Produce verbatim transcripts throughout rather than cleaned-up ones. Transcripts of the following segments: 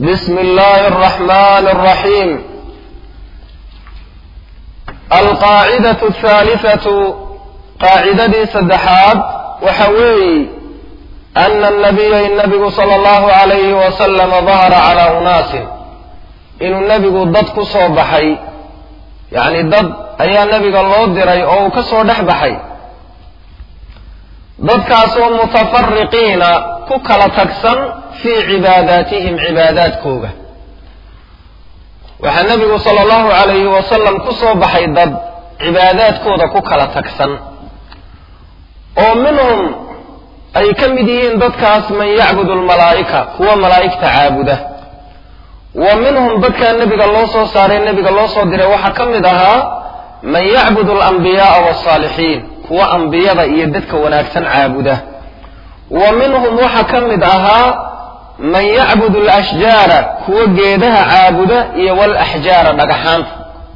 بسم الله الرحمن الرحيم. القاعدة الثالثة قاعدة سدحات وحوي أن النبي النبي صلى الله عليه وسلم ظهر على أناس إن النبي ضد كسو بحي يعني ضد أي النبي الله دري أو كسو دحبحي ضد كاسو متفرقين كوكلا تكسن في عباداتهم عبادات كوغا وحا النبي صلى الله عليه وسلم كسو بحي ضد عبادات كوغا كوكلا تكسن ومنهم أي كمدين ضد كاس من يعبد الملائكة هو ملائكة عابده ومنهم ضد كان النبي الله صلى الله عليه النبي الله صلى الله عليه وحا كمدها من يعبد الأنبياء والصالحين هو أنبياء يددك وناكسن عابده ومنهم وحا كمدها من يعبد الأشجار هو جيدها عابده والأحجار دقحان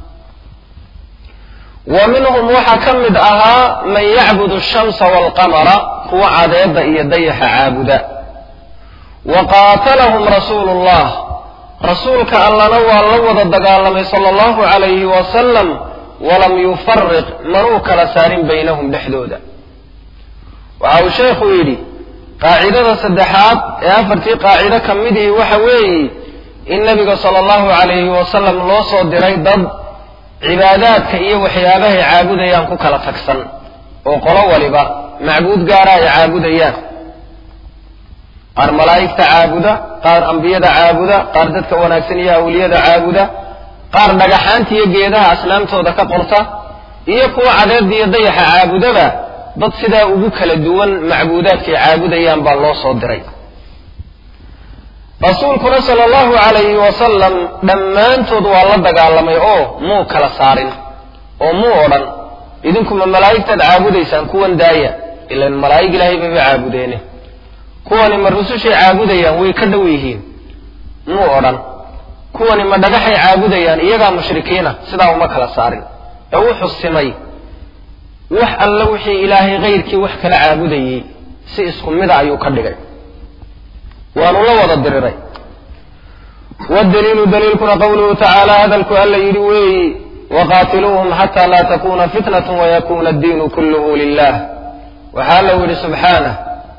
ومنهم وحا كمدها من يعبد الشمس والقمر هو عدد يديها عابده وقاتلهم رسول الله رسولك الله نوى الله الدقالمي صلى الله عليه وسلم ولم يفرق مروك لسار بينهم بحدودا وعو شيخ يدي قاعدة سدحات يافرتي قاعدة كمده وحوي النبي صلى الله عليه وسلم لو صدري ضد عبادات كأيه وحيابه عابدا يانكو كلا تكسن وقلوا ولبا معبود قارا عابدا يان قار ملائكة عابدا قار أنبياء عابدا قار ددك وناكسنية أولياء عابدا قار دقحانتي يجيدها أسلامته دكا قرطة إيكو عدد يضيح عابدا با ضد سدا ugu kala duwan macbuudaadka caabudayaan baa loo soo diray rasuulkuna sallallahu alayhi wa sallam dhamaantood waa la dagaalamay oo muu kala saarin oo muu oran idinku ma malaa'ikta caabudaysaan kuwan daaya ila malaa'ig ilaahay bay caabudeene kuwan ma rususha caabudayaan way ka dhow yihiin muu oran kuwan ma dhagaxay caabudayaan iyaga mushrikiina sidaa uma kala saarin ee wuxuu simay wax alla wixii ilaahay geyrkii wax kala caabudayay si isku mid ayuu ka dhigay waanu la wada diriray والدليل دليلكنا قوله تعالى هذا الكل يروي وقاتلوهم حتى لا تكون فتنة ويكون الدين كله لله وحاله سبحانه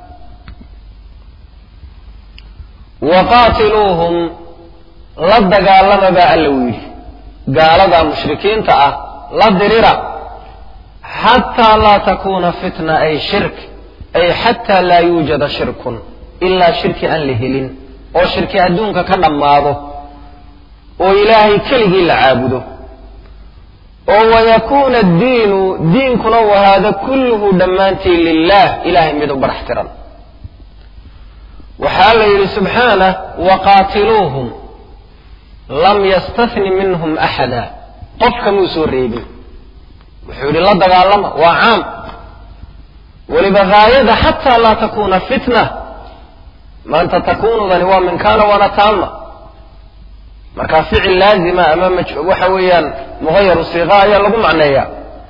وقاتلوهم رد قال لما بألوي قال ذا مشركين تأه لا دريرا حتى لا تكون فتنة أي شرك أي حتى لا يوجد شرك إلا شرك أن لهلين أو شرك أدونك كنماضه وإلهي كله لعابده ويكون الدين دين كنا وهذا كله دمانتي لله إلهي مدبر احترام وحاله سبحانه وقاتلوهم لم يستثن منهم أحدا قفك مسوريبي وحول الله دقالما وعام ولبغاية حتى لا تكون فتنة ما أنت تكون ذنوا من كان ونتام مركا فعل لازمة أمام وحويا مغير الصيغة يلقوا معناها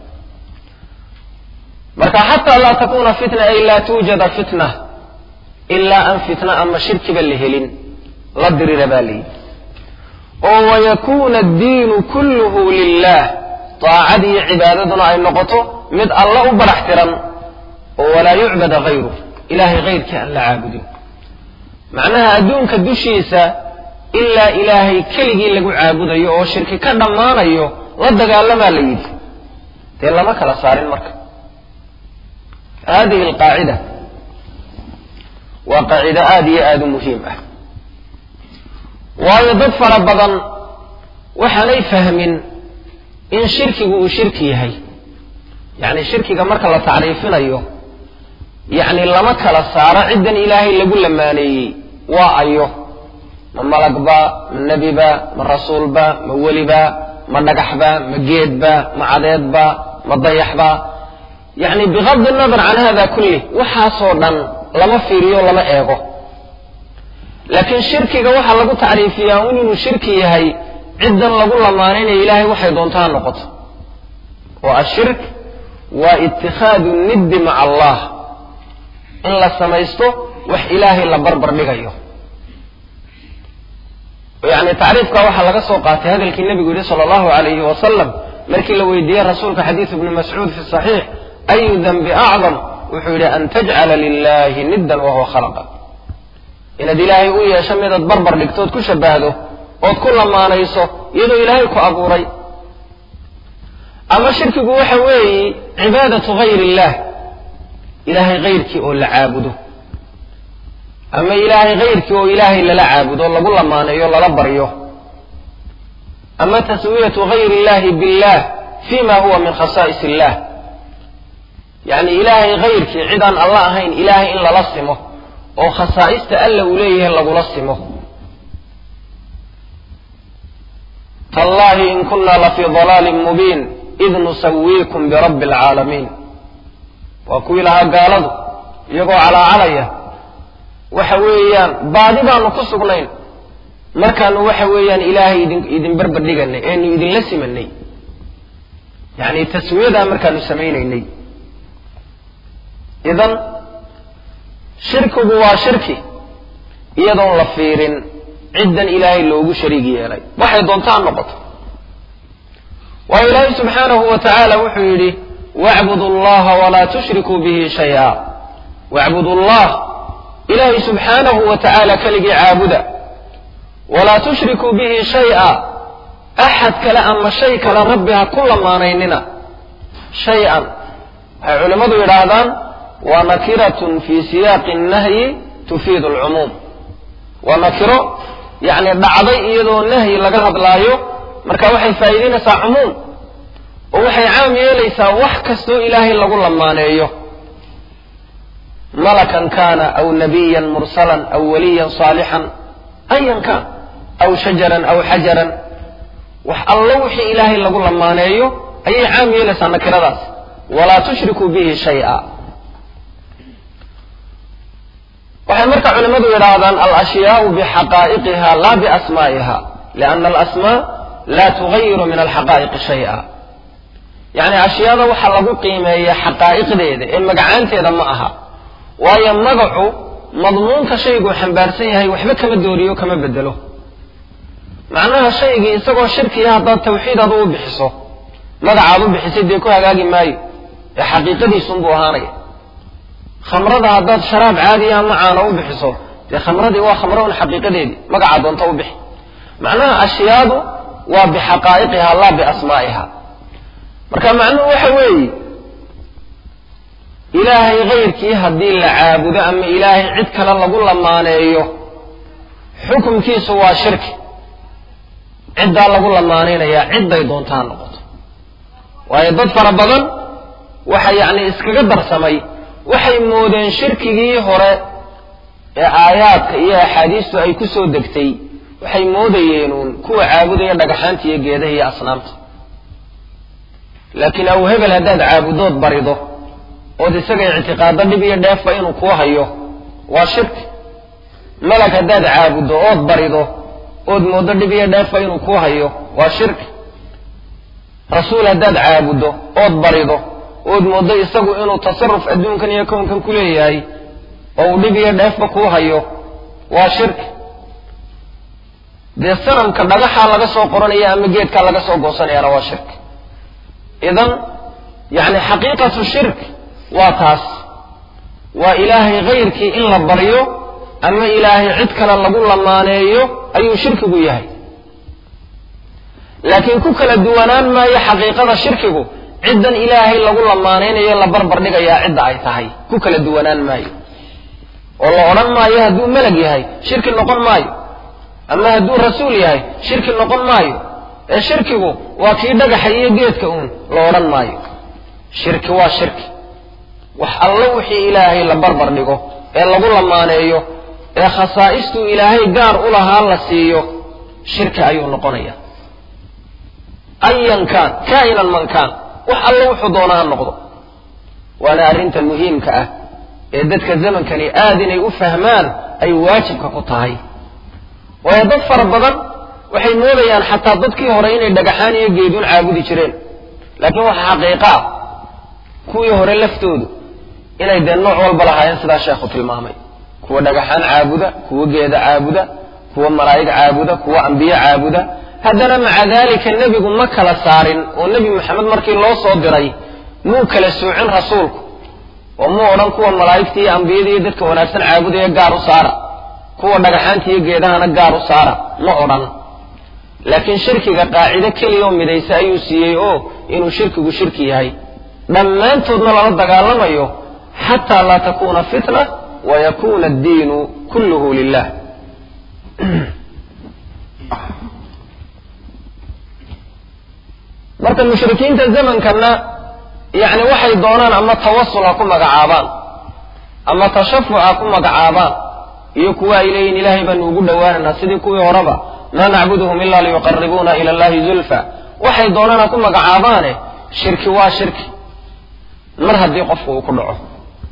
مركا حتى لا تكون فتنة أي لا توجد فتنة إلا أن فتنة أما شرك بالهلين لا دري ربالي ويكون الدين كله لله طاعدي عبادتنا أي نقطه مد الله أبر احترام ولا يعبد غيره إلهي غير كأن لا عابده معناها أدونك الدشيسة إلا إلهي كلي لقو عابده يو شركي كدمان أيو رد قال لما ليد تيلا ما كلا صار المركب هذه القاعدة وقاعدة آدية آد مهمة ويضف ربضا وحني فهمين إن شركي وشركي هي يعني شركي كمرك الله تعريفنا أيوه يعني لما كلا صار عدا إلهي اللي يقول لما ني وأيوه من ملك با من نبي با من رسول با من ولي با من نجح با من جيد با من عدد با من ضيح با يعني بغض النظر عن هذا كله وحاصرا لما فيريو لما إيغو لكن شركي وحا لقو تعريفيا وإنه شركي هي عدا لقول لما نين إلهي وحي دونتان نقط والشرك واتخاذ الند مع الله إن لا سميسته وح إلهي لا بربر لغيه يعني تعريفك waxa laga soo qaatay hadalkii nabigu yiri sallallahu alayhi wa sallam markii la weydiiyay rasuulka xadiis ibn mas'uud fi sahih ay dhanbi a'zam wuxuu yiri an taj'ala lillahi niddan wa huwa khalaqa ina ilaahi uu yeesho mid dad barbar dhigtood ku shabaahdo oo ku lamaanayso iyadoo ilaahay ku abuuray ama shirkigu waxa weeye cibaadatu ghayri illah ilaahay ghayrki oo la caabudo ama ilaahay ghayrki oo ilaahay la caabudo lagu lamaanayo la baryo ama taswiyatu ghayri illah billah fima huwa min khasa'is illah yani ilaahay ghayrki cidan allah ahayn ilaahay in la simo oo khasaa'ista alla uu leeyahay lagu la simo tallahi in kunna la fi dhalalin mubin idh nusawwiikum bi rabbil alamin wa kuwilaha gaaladu iyagoo calaalaya waxa weeyaan baadi baanu ku sugnayn markaanu waxa weeyaan ilaahay idin idin barbar dhiganay ee idin la simanay yani taswiyada markaanu sameeynay idan shirkigu waa shirki iyadoo la fiirin ciddan ilaahay loogu shariig yeelay waxay doontaan noqoto wa ilaahay subhanahu wa ta'ala wuxuu yiri wa'budu allaha wa la tushriku bihi shay'a wa'budu allaha إلهي سبحانه وتعالى كلجي عابدا ولا تشركوا به شيئا أحد كلا أما شيء كلا ربها كل ما نيننا شيئا علماء يرادان ونكرة في سياق النهي تفيد العموم ونكرة يعني بعضي يدو النهي لقهد لايو مركا وحي فايدين سا عموم ووحي عام يليس وحكستو إلهي لقول لما نيو ملكا كان أو نبيا مرسلا أو وليا صالحا أيا كان أو شجرا أو حجرا وح الله وحي إلهي لقول لما نيو أي عام يلس عن كرداس ولا تشركوا به شيئا وحي مركع علماء يرادان الأشياء بحقائقها لا بأسمائها لأن الأسماء لا تغير من الحقائق شيئا يعني أشياء وحلقوا قيمة حقائق ديدة إما قعانتي إذا معها waayo magacu madmuunka shaygu xambaarsan yahay waxba kama dooriyo kama bedelo macnaha shayga isagoo shirkiya hadda tawxiid aad u bixiso magacaadu bixisay de ku hagaagi maayo ee xaqiiqadiisu buu ahaanay khamrada hadda sharaab caadi ah ma aana u bixiso de khamradi waa khamro xaqiiqadeedi magaca doonta u bixi macnaha ashiyadu waa bihaqaa'iqiha la bi asmaa'iha marka macnuhu waxa weeye إلهي غيرك هدي العابد أما إلهي عدك للغو لمانيو حكم كيس هو شرك عدى لغو لمانينا يا عدى يدونتان نقط ويضد فربضا وحي يعني اسكقدر سمي وحي مودين شركي هراء آيات يا حديث أي كسو دكتي وحي مودينون كو عابد يدك حانتي يجيده هي أصنامت لكن أو هبل هداد عابدوت بريضه oo isaga i'tiqaadda dib iyo dheef inuu ku hayo waa shirk malak hadaad caabudo oo barido oo moodo dib iyo dheef inuu ku hayo waa shirk rasuul hadaad caabudo oo barido oo moodo isagu inuu tasarruf adduunkan iyo koonkan ku leeyahay oo dib iyo dheef ku hayo waa shirk de sanamka dhagaxa laga soo qoranaya ama geedka laga soo goosanaya waa shirk idan yani xaqiiqatu shirk واتاس وإلهي غيرك إلا بريو أما إلهي عدك للغو لمانيو أي شرك بيهي لكن كوكلا الدوانان ما هي حقيقة شرك بو عدا إلهي لغو لمانيو يلا بربر نيغا يا عدا عيثاهي كوكلا الدوانان ما هي والله أرام ما يهدو ملق يهي شرك النقل ما هي أما هدو رسول يهي شرك النقل ما هي الشرك بو وكيدك حيي قيتك أون لوران ما هي شرك وشرك wax alla wixii ilaahay la barbar dhigo ee lagu lamaaneeyo ee khasaa'istu ilaahay gaar u lahaa la siiyo shirka ayuu noqonaya ayan kan kainan man kan wax alla wuxuu doonaa noqdo waana arinta muhiimka ah ee dadka zamankani aad inay u fahmaan ay waajibka ku tahay way dad far badan waxay moodayaan xataa dadkii hore inay dhagaxaan iyo geedun caabudi jireen laakiin waxa xaqiiqa kuwii hore laftoodu inay de nooc walba lahaayeen sida sheekhu tilmaamay kuwa dhagaxaan caabuda kuwa geeda caabuda kuwa malaa'ig caabuda kuwa anbiya caabuda haddana maca daalika nebigu ma kala saarin oo nebi maxamed markii loo soo diray muu kala soocin rasuulku oo muu odhan kuwa malaa'igta iyo ambiyada iyo dadka wanaagsan caabudaya gaar u saara kuwa dhagaxaanta iyo geedahana gaar u saara ma odhan laakiin shirkiga qaacide keliya oo midaysa ayuu siiyey oo inuu shirkigu shirki yahay dhammaantoodna lala dagaalamayo xataa laa takuuna fitna wayakuuna addiinu kulluhu lilah marka mushrikiinta zamankana yani waxay doonaan ama tawasul ha ku magacaabaan ama tashafuc ha ku magacaabaan iyo kuwa ay leeyihin ilaahay baanu ugu dhowaananaa sidii kuwii horeba maa nacbuduhum ila liyuqaribuuna ila allahi zulfa waxay doonaan ha ku magacaabaane shirki waa shirki mar haddii qofku uu ku dhaco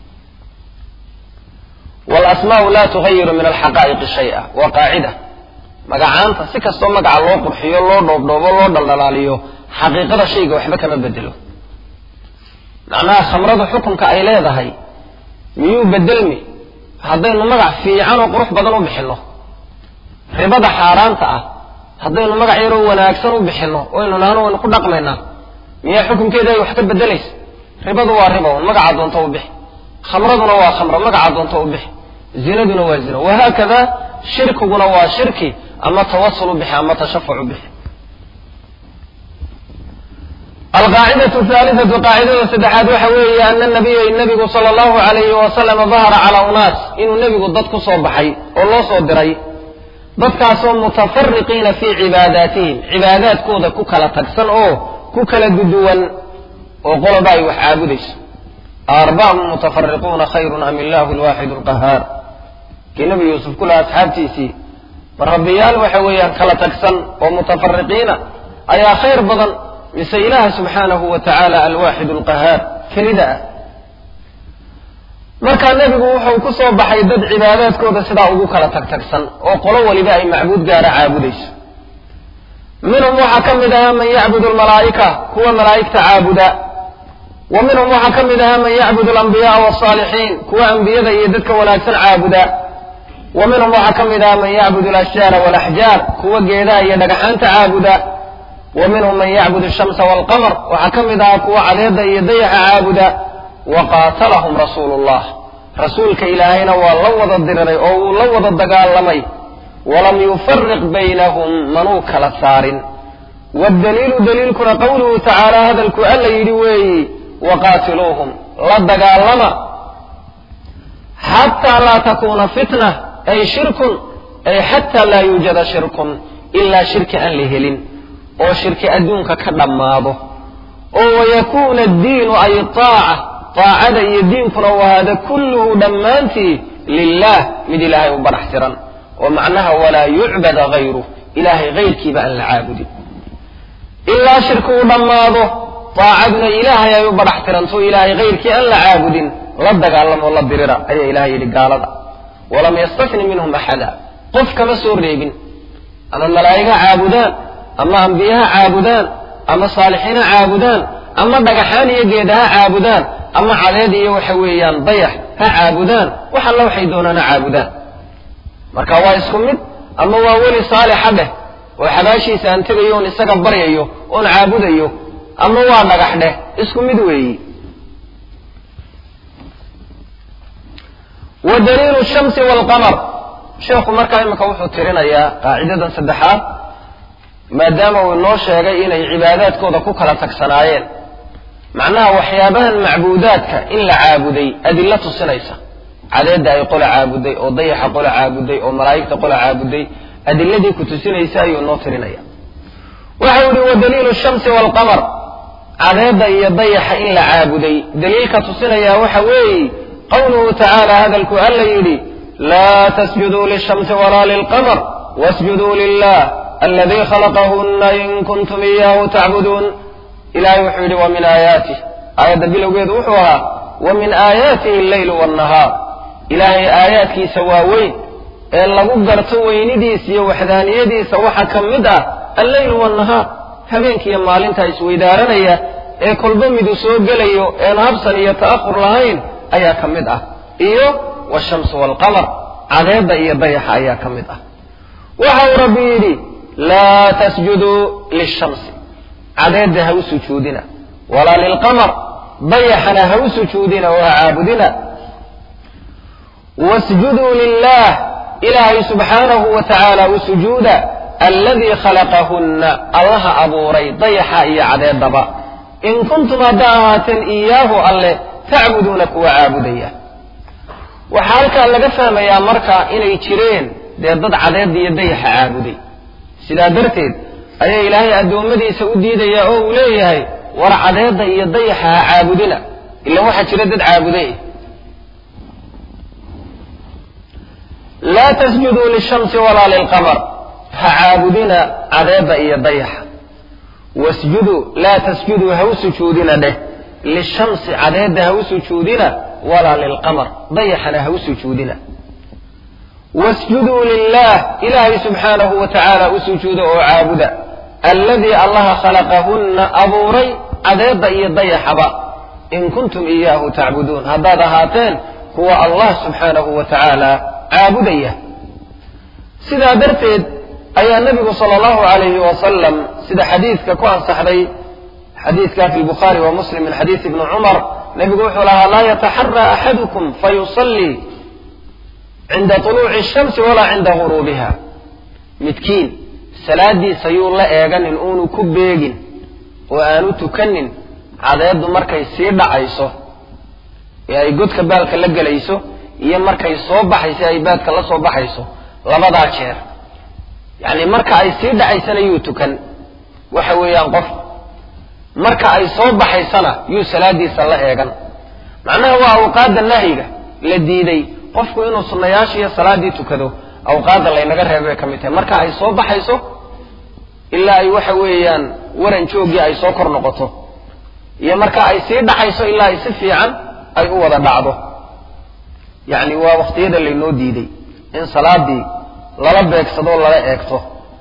walasmaau laa tugayiru min alxaqaa'iqi shaya waa qaacida magacaanta si kastoo magaca loo qurxiyo loo dhoobdhoobo loo dhaldhalaaliyo xaqiiqada shayga waxba kama bedelo macnaha khamradu xukunka ay leedahay miyuu bedelmi haddaynu magac fiican oo qurux badan u bixinno ribada xaaraanta ah haddaynu magac yaroo wanaagsan u bixinno oynu nahno waynu ku dhaqmaynaa miyaa xukunkeeda ay wax ka bedelaysa ribadu waa riba un magaca doonto u bixi khamraduna waa khamro magaca doonto u bixi zinaduna waa zina wahaakada shirkiguna waa shirki ama tawasul u bixi ama tashafuc u bixi القاعدة الثالثة قاعدة سدحات وحوية أن النبي النبي صلى الله عليه وسلم ظهر على أناس إن النبي ضدك صبحي والله صدري ضدك صوم متفرقين في عباداتهم عبادات كودا كوكلا تكسن أو كوكلا جدوان وقال باي وحابدش أربع متفرقون خير أم الله الواحد القهار كي نبي يوسف كل أصحابتي سي ربيان وحوية كلا تكسن ومتفرقين أي خير بضن mise ilaaha subxaanahu wa tacaala alwaaxid alqahaar kelida ah markaa nebigu wuxuu ku soo baxay dad cibaadaadkooda sidaa ugu kala tagtagsan oo qolo waliba ay macbuud gaara caabudayso minhum waxaa ka mid ahaa man yacbudu almalaa'ika kuwa malaa'igta caabuda wa minhum waxaa ka mid ahaa man yacbudu alambiya'a wasaalixiin kuwa ambiyada iyo dadka wanaagsan caabuda wa minhum waxaa ka mid ahaa man yacbudu alashjaara waalaxjaar kuwa geedaha iyo dhagaxaanta caabuda ومنهم من يعبد الشمس والقمر وحكم ذا كوا عديدا يديح عابدا وقاتلهم رسول الله رسولك إلهينا واللوض الدرري أو لوض الدقال ولم يفرق بينهم منوك للثار والدليل دليل كنا قوله تعالى هذا الكؤال يدوي وقاتلوهم للدقال لما حتى لا تكون فتنة أي شرك أي حتى لا يوجد شرك إلا شرك أن لهلين oo shirki adduunka ka dhammaado oo wayakuuna addiinu ay taaca taacada iyo diinkuna wahaada kulluhu dhammaantii lilah mid ilaahay u barax tiran oo macnaha walaa yucbada hayru ilaahay hayrkiiba aan la caabudin ilaa shirki u dhammaado taacaduna ilaahay ay u barax tiranto ilaahay hayrkii aan la caabudin la dagaalamo la dirira ayaa ilaahay yidhi gaalada walam yastafni minhum axada qof kama soo reebin ama malaa'iga caabudaan ama ambiyaha caabudaan ama saalixiina caabudaan ama dhagaxaan iyo geedaha caabudaan ama cadeed iyo waxa weeyaan dayax ha caabudaan wax alla waxay doonaan ha caabudaan marka waa isku mid ama waa weli saalixa dheh oo xabaashiisa aan tegayo oon isaga baryayo oon caabudayo ama waa dhagax dheh isku mid weeyi ودليل الشمس والقمر شيخ مركا إمكا وحو ترينيا قاعدة سدحات maadaama uu noo sheegay inay cibaadaadkooda ku kala tagsanaayeen macnaha waxyaabahan macbuudaadka in la caabuday adilla tusinaysa cadeedda ay qola caabuday oo dayaxa qola caabuday oo malaa'igta qola caabuday adilladii ku tusinaysa ayuu noo tirinaya waxa uu yidhi wadaliilu shamsi waalqamar cadeedda iyo dayaxa in la caabuday daliilka tusinaya waxa weeye qawluhu tacaala hadalku alla yidhi laa tasjuduu lishamsi walaa lilqamar wasjuduu lilah الذي خلقهن إن كنتم إياه تعبدون إلهي وحيد ومن آياته آية بلو قيد وحوها ومن آياته الليل والنهار إلهي آياتك سواوين إلا قدرت وينديس يوحدانيديس وحكمدا الليل والنهار هبينك يا مالين تايسوي دارنيا إيه كل بمدو سوق ليو إيه نهبسن يتأخر لهين أيا كمدا إيو والشمس والقمر عذاب إيه بيح أيا كمدا وحو ربيدي لا تسجدوا للشمس عدد هو سجودنا ولا للقمر ضيحنا هو سجودنا وعابدنا واسجدوا لله إلهي سبحانه وتعالى وسجودا الذي خلقهن الله أبوري ضيحا إيا عدد دبا إن كنتم دعوات إياه الله تعبدونك وعابديه وحالك أن لقفهم يا مركا إني تشيرين دي ضد عدد يديح عابدي سيدا درتيد أي إلهي أدومدي سعودي دي يعو ليه ورا عدد يديح عابدنا إلا واحد شردد عابدي لا تسجدوا للشمس ولا للقمر فعابدنا عدد يديح واسجدوا لا تسجدوا هو سجودنا ده للشمس عدد هو سجودنا ولا للقمر ضيحنا هو سجودنا واسجدوا لله إلهي سبحانه وتعالى وسجودا وعابدا الذي الله خلقهن أبوري عدد يضيح با إن كنتم إياه تعبدون هذا هاتين هو الله سبحانه وتعالى عابديه سيدا درتد أي النبي صلى الله عليه وسلم سيدا حديث ككوان صحري حديث كان في البخاري ومسلم من حديث ابن عمر نبي يقول لها لا يتحرى أحدكم فيصلي عند طلوع الشمس ولا عند غروبها متكين سلادي سيور لا ايغان ان اونو كبيغين وانو تكنن عدد markay sii dhacayso ee godka baalka la galayso iyo markay soo baxayso ay baadka la soo baxayso labada jeer yaani marka ay sii dhacaysana yu tukan waxa weeyaan qof marka ay soo baxaysana yu salaadiisa la eegan macnaha waa awqaada nahyiga la diiday qofku inuu sunnayaashiya salaadii tukado awqaada la inaga reebay kamid marka ay soo baxayso ilaa ay waxa weeyaan waran joogi ay soo kor noqoto iyo marka ay sii dhaxayso ilaa ay si fiican ay u wada dhacdo yaani waa waqtiyada la inoo diiday in salaadii lala beegsado lala eegto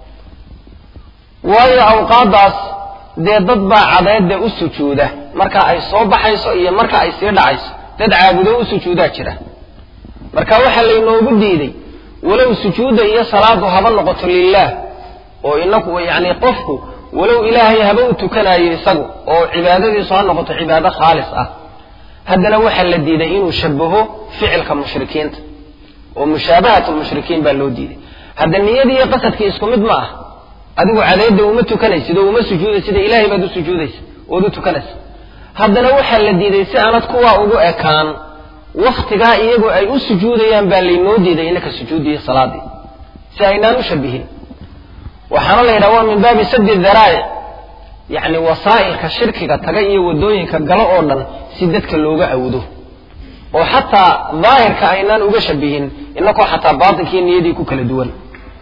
waayo awqaadaas dee dad baa cadeed u sujuuda marka ay soo baxayso iyo marka ay sii dhacayso dad caabudo u sujuuda jira marka waxa la inoogu diiday walow sujuuda iyo salaadu haba noqoto lillaah oo inaku yaani qofku walow ilaahay haba u tukanayo isagu oo cibaadadiisu ha noqoto cibaado khaalis ah hadana waxa la diiday inuu shabaho ficilka mushrikiinta oo mushaabahatul mushrikiin baa loo diiday hada niyadii iyo qasadkii isku mid ma ah adigu cadeeyda uma tukanaysid oo uma sujuudaysid ilaahay baad u sujuudaysid oo u tukanaysid hadana waxa la diiday si aanad kuwa ugu ekaan waqtiga iyagu ay u sujuudayaan baa leeynoo diiday inaka sujuudiyo salaadi si aynaan u shabihin waxana la yiraahdaa min baabi saddi dhara'i yaani wasaa'ilka shirkiga taga iyo wadooyinka galo oo dhan si dadka looga awdo oo hatta dhaahirka aynaan uga shabihin inako hatta baatinki niyadii ku kala duwan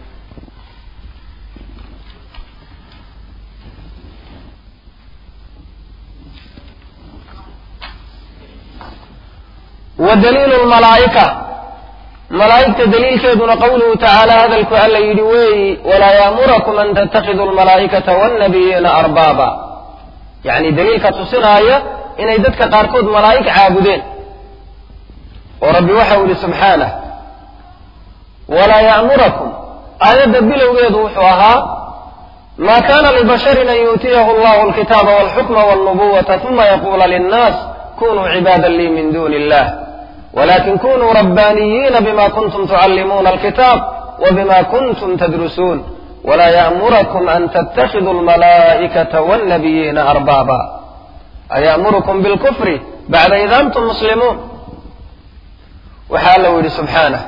ودليل الملائكة ملائكة دليل كيدنا قوله تعالى هذا الكؤال يدوي ولا يأمركم أن تتخذوا الملائكة والنبيين أربابا يعني دليل كتصير آية إن يددك قاركود ملائكة عابدين وربي وحده سبحانه ولا يأمركم آية دبلوا يضوحوها ما كان لبشر أن يؤتيه الله الكتاب والحكم والنبوة ثم يقول للناس كونوا عبادا لي من دون الله ولكن كونوا ربانيين بما كنتم تعلمون الكتاب وبما كنتم تدرسون ولا يأمركم أن تتخذوا الملائكة والنبيين أربابا أيأمركم بالكفر بعد إذا أنتم مسلمون وحاله سبحانه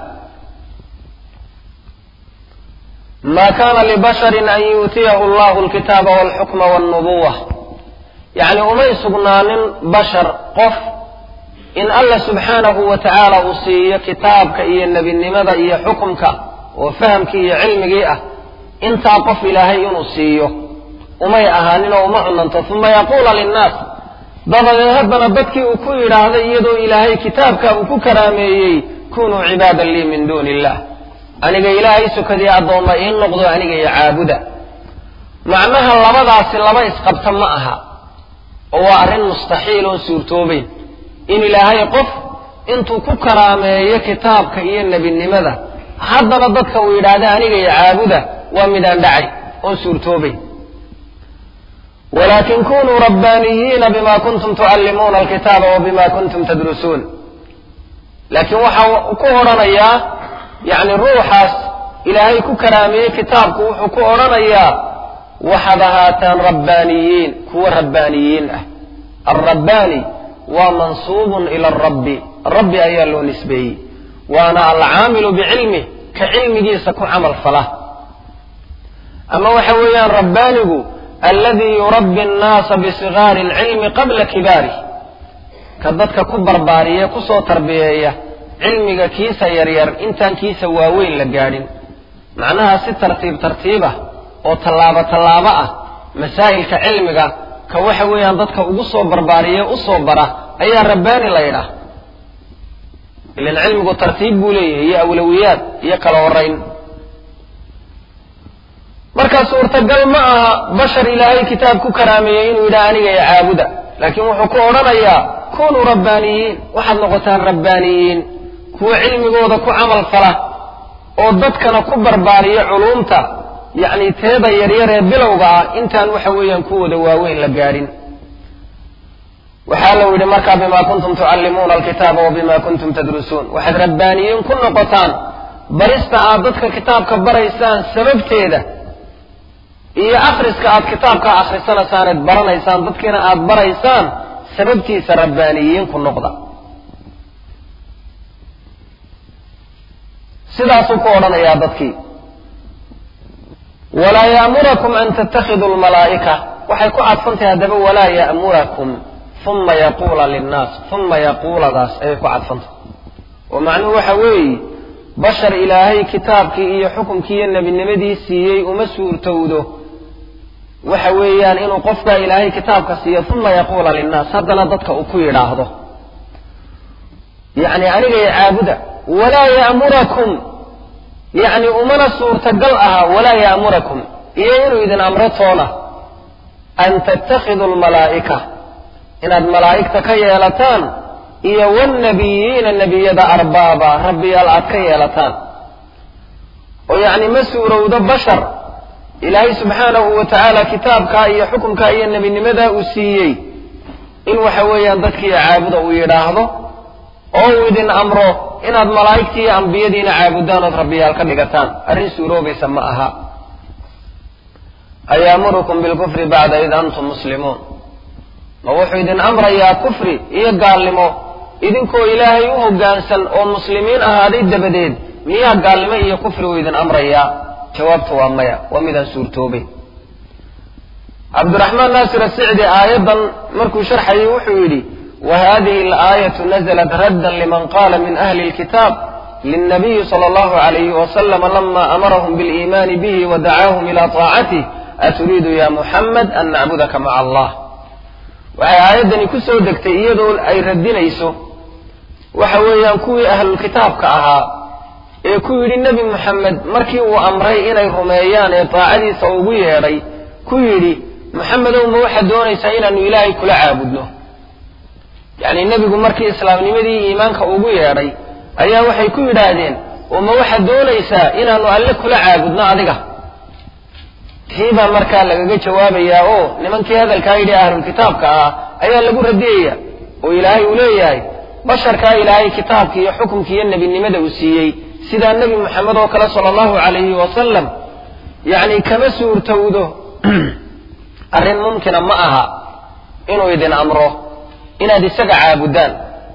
ما كان لبشر أن يؤتيه الله الكتاب والحكم والنبوة يعني أمي سبنان بشر قف إن الله سبحانه وتعالى أصي كتابك إيا النبي النمذا إيا حكمك وفهمك إيا علمك إنت قف إلهي أصيه أمي أهاننا ومعنا ثم يقول للناس بابا يهبنا بدكي وكل هذا يدو إلهي كتابك وكو كرامي كونوا عبادا لي من دون الله أنك إلهي سكدي أدوما إن نقضوا أنك عابدا معناها اللبضاس اللبا إسقبت معها هو أرن مستحيل سورتوبين إن إلهي قف إنتو كرامي كتابك إيا النبي النمذا haddana dadka uu yidhaahda aniga iyo caabuda waa midaan dhacay oon suurtoobay. walaakin kunuu rabbaaniyiina bima kuntum tucallimuuna alkitaaba wa bima kuntum tadrusuun. laakiin waxaa ku odhanayaa yacni ruuxaas ilaahay ku karaameeyey kitaabku wuxuu ku odhanayaa waxaad ahaataan rabbaaniyiin kuwa rabbaaniyiin ah. alrabbaani waa mansuubun ila arabbi, rabbi ayaa loo nisbeeyey, waana alcaamilu bicilmih ka cilmigiisa ku camal fala. ama waxa weeyaan rabbaanigu alladii yurabbi annaasa bisigaari alcilmi qabla kibaarih, ka dadka ku barbaariya kusoo tarbiyeeya cilmiga kiisa yaryar intaan kiisa waaweyn la gaadhin. macnaha si tartiib tartiibah oo tallaabo tallaabo ah masaa'ilka cilmiga ka waxa weeyaan dadka ugu soo barbaariya u soo bara ayaa rabbaani la yidhaah. ilan cilmigu tartiib buu leeyahay iyo awlawiyaad iyo kala horayn. markaa suurtagal ma aha bashar ilaahay kitaab ku karaameeyey inuu yidhaha aniga iyo caabuda, laakiin wuxuu ku odhanayaa kunuu rabbaaniyiin, waxaad noqotaan rabbaaniyiin kuwa cilmigooda ku camal fala oo dadkana ku barbaariya culuumta yacni teeda yaryar ee bilowga ah intaan waxa weeyaan kuwooda waaweyn la gaadhin. waxaa lau yidhi markaa bima kuntum tucallimuuna alkitaaba wa bima kuntum tadrusuun, waxaad rabbaaniyiin ku noqotaan barista aad dadka kitaabka baraysaan sababteeda iyo akhriska aad kitaabka akhrisanaysaan eed baranaysaan dadkiina aad baraysaan sababtiisa rabbaaniyiin ku noqda. sidaasuu ku odhanayaa dadkii. walaa ya'murakum an tattakhiduu almalaa'ika, waxay ku cadfantahay haddaba walaa ya'murakum uma yaquula linnaas, uma yaquuladaas ayay ku cadfantahay. oo macnuhu waxa weeye bashar ilaahay kitaabkii iyo xukumkii iyo nebinimadii siiyey uma suurtowdo waxa weeyaan inuu qofka ilaahay kitaabka siiyo uma yaquula linnaas haddana dadka uu ku yidhaahdo yacni aniga iyo caabuda. walaa ya'murakum yacni umana suurtagal aha walaa ya'murakum iyo inuu idin amro toona an tattakhiduu almalaa'ika inaad malaa'igta ka yeelataan iyo wannabiyiina nebiyada arbaaba rabbiyaal aad ka yeelataan. oo yacni ma suurowdo bashar ilaahay subxaanahu wa tacaala kitaabkaa iyo xukumkaa iyo nebinimadaa uu siiyey in waxa weeyaan dadkiiyo caabuda uu yidhaahdo oo uu idin amro inaad malaa'igtii iyo ambiyadiina caabudaan ood rabbiyaal ka dhigataan. arrin suuroobaysa ma aha. ayaamurukum bilkufri bacda id antum muslimuun, ma wuxuu idin amrayaa kufri iyo gaalnimo idinkoo ilaahay u hoggaansan oo muslimiin ahaaday dabadeed miyaa gaalnimo iyo kufri uu idin amrayaa? jawaabtu waa maya, waa midaan suurtoobay. cabdiraxmaan naasir asicdi aayaddan markuu sharxayay wuxuu yidhi وهذه الآية نزلت ردا لمن قال من أهل الكتاب للنبي صلى الله عليه وسلم لما أمرهم بالإيمان به ودعاهم إلى طاعته أتريد يا محمد أن نعبدك مع الله. وهي آية كسو دكتئيدون أي ردينيسو وحويا كوي أهل الكتاب كأها كوي للنبي محمد مركي وأمري إلي رميان طاعتي صوبيه ري كوي محمد وموحد دوني سينا أنه إلهي كل عابدنه. يعني النبي مركي إسلام نمدي إيمانك أبو ياري أيها وحي كل دادين وما واحد دوليسا إنا نؤلك كل عابدنا عليك هيبا مركا لك جوابي يا أو لمن هذا الكايد أهل الكتاب كا أيها لقول ردية وإلهي وليهي بشر كا إلهي كتابك يحكمك النبي نمدي وسيي سيدا النبي محمد وكلا صلى الله عليه وسلم يعني كمسور توده أرين ممكن معها إنه يدين أمره inaad isaga caabudaan.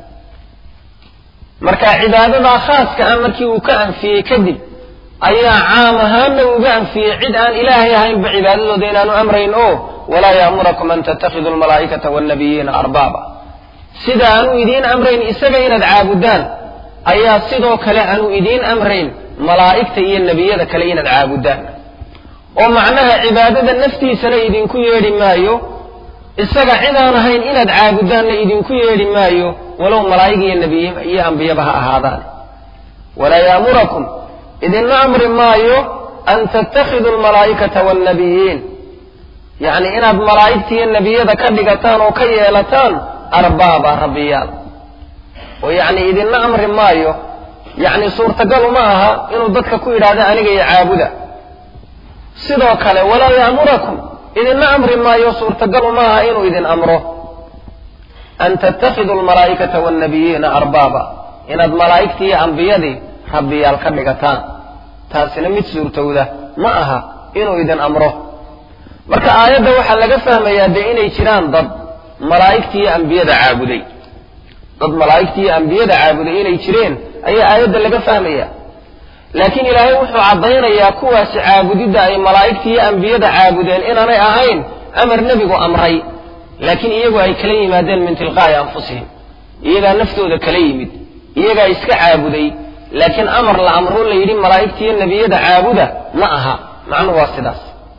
marka cibaadada khaaska ah markii uu ka anfiyey kadib ayaa caam ahaanna uga anfiyey cid aan ilaahay ahayn ba cibaadadooda inaanu amrayn oo walaa ya'murakum an tattakhiduu almalaa'ikata wannabiyiina arbaaba. sida aanu idiin amrayn isaga inaad caabudaan ayaa sidoo kale aanu idiin amrayn malaa'igta iyo nebiyada kale inaad caabudaan. oo macnaha cibaadada naftiisana idinku yeedhi maayo isaga cid aan ahayn inaad caabudaanna idinku yeedhi maayo walow malaa'ig iyo nebiye iyo ambiyaba ha ahaadaan. walaa yaamurakum idinna amri maayo an tattakhiduu almalaa'ikata wannabiyiin yacni inaad malaa'igta iyo nebiyada ka dhigataan oo ka yeelataan arbaaba rabbiyaal. oo yacni idinna amri maayo يعني صورة قالوا معها إنه ضدك كوير هذا أنيق عابدا سيدو كلا ولا يأمركم إذن أمر ما يصور تقالوا معها إنه إذن أمره أن تتخذوا الملائكة والنبيين أربابا إن الملائكة أنبياء ربي الكبقتان تاسنا متسور تودا معها إنه إذن أمره marka aayada waxa laga fahmayaa de inay jiraan dad malaa'iktii anbiyada caabuday dad malaa'iktii anbiyada caabuday inay jireen ayaa aayada laga fahmayaa laakiin ilaahay wuxuu cadeynayaa kuwaas caabudida ay malaa'iktii anbiyada caabudeen inaanay ahayn amar nabigu amray laakiin iyagu ay kala yimaadeen min tilqaa'i anfusihim iyaga naftooda kala yimid iyaga iska caabuday laakiin amar la amro la yiri malaa'iktii nabiyada caabuda ma aha macnuhu waa sidaas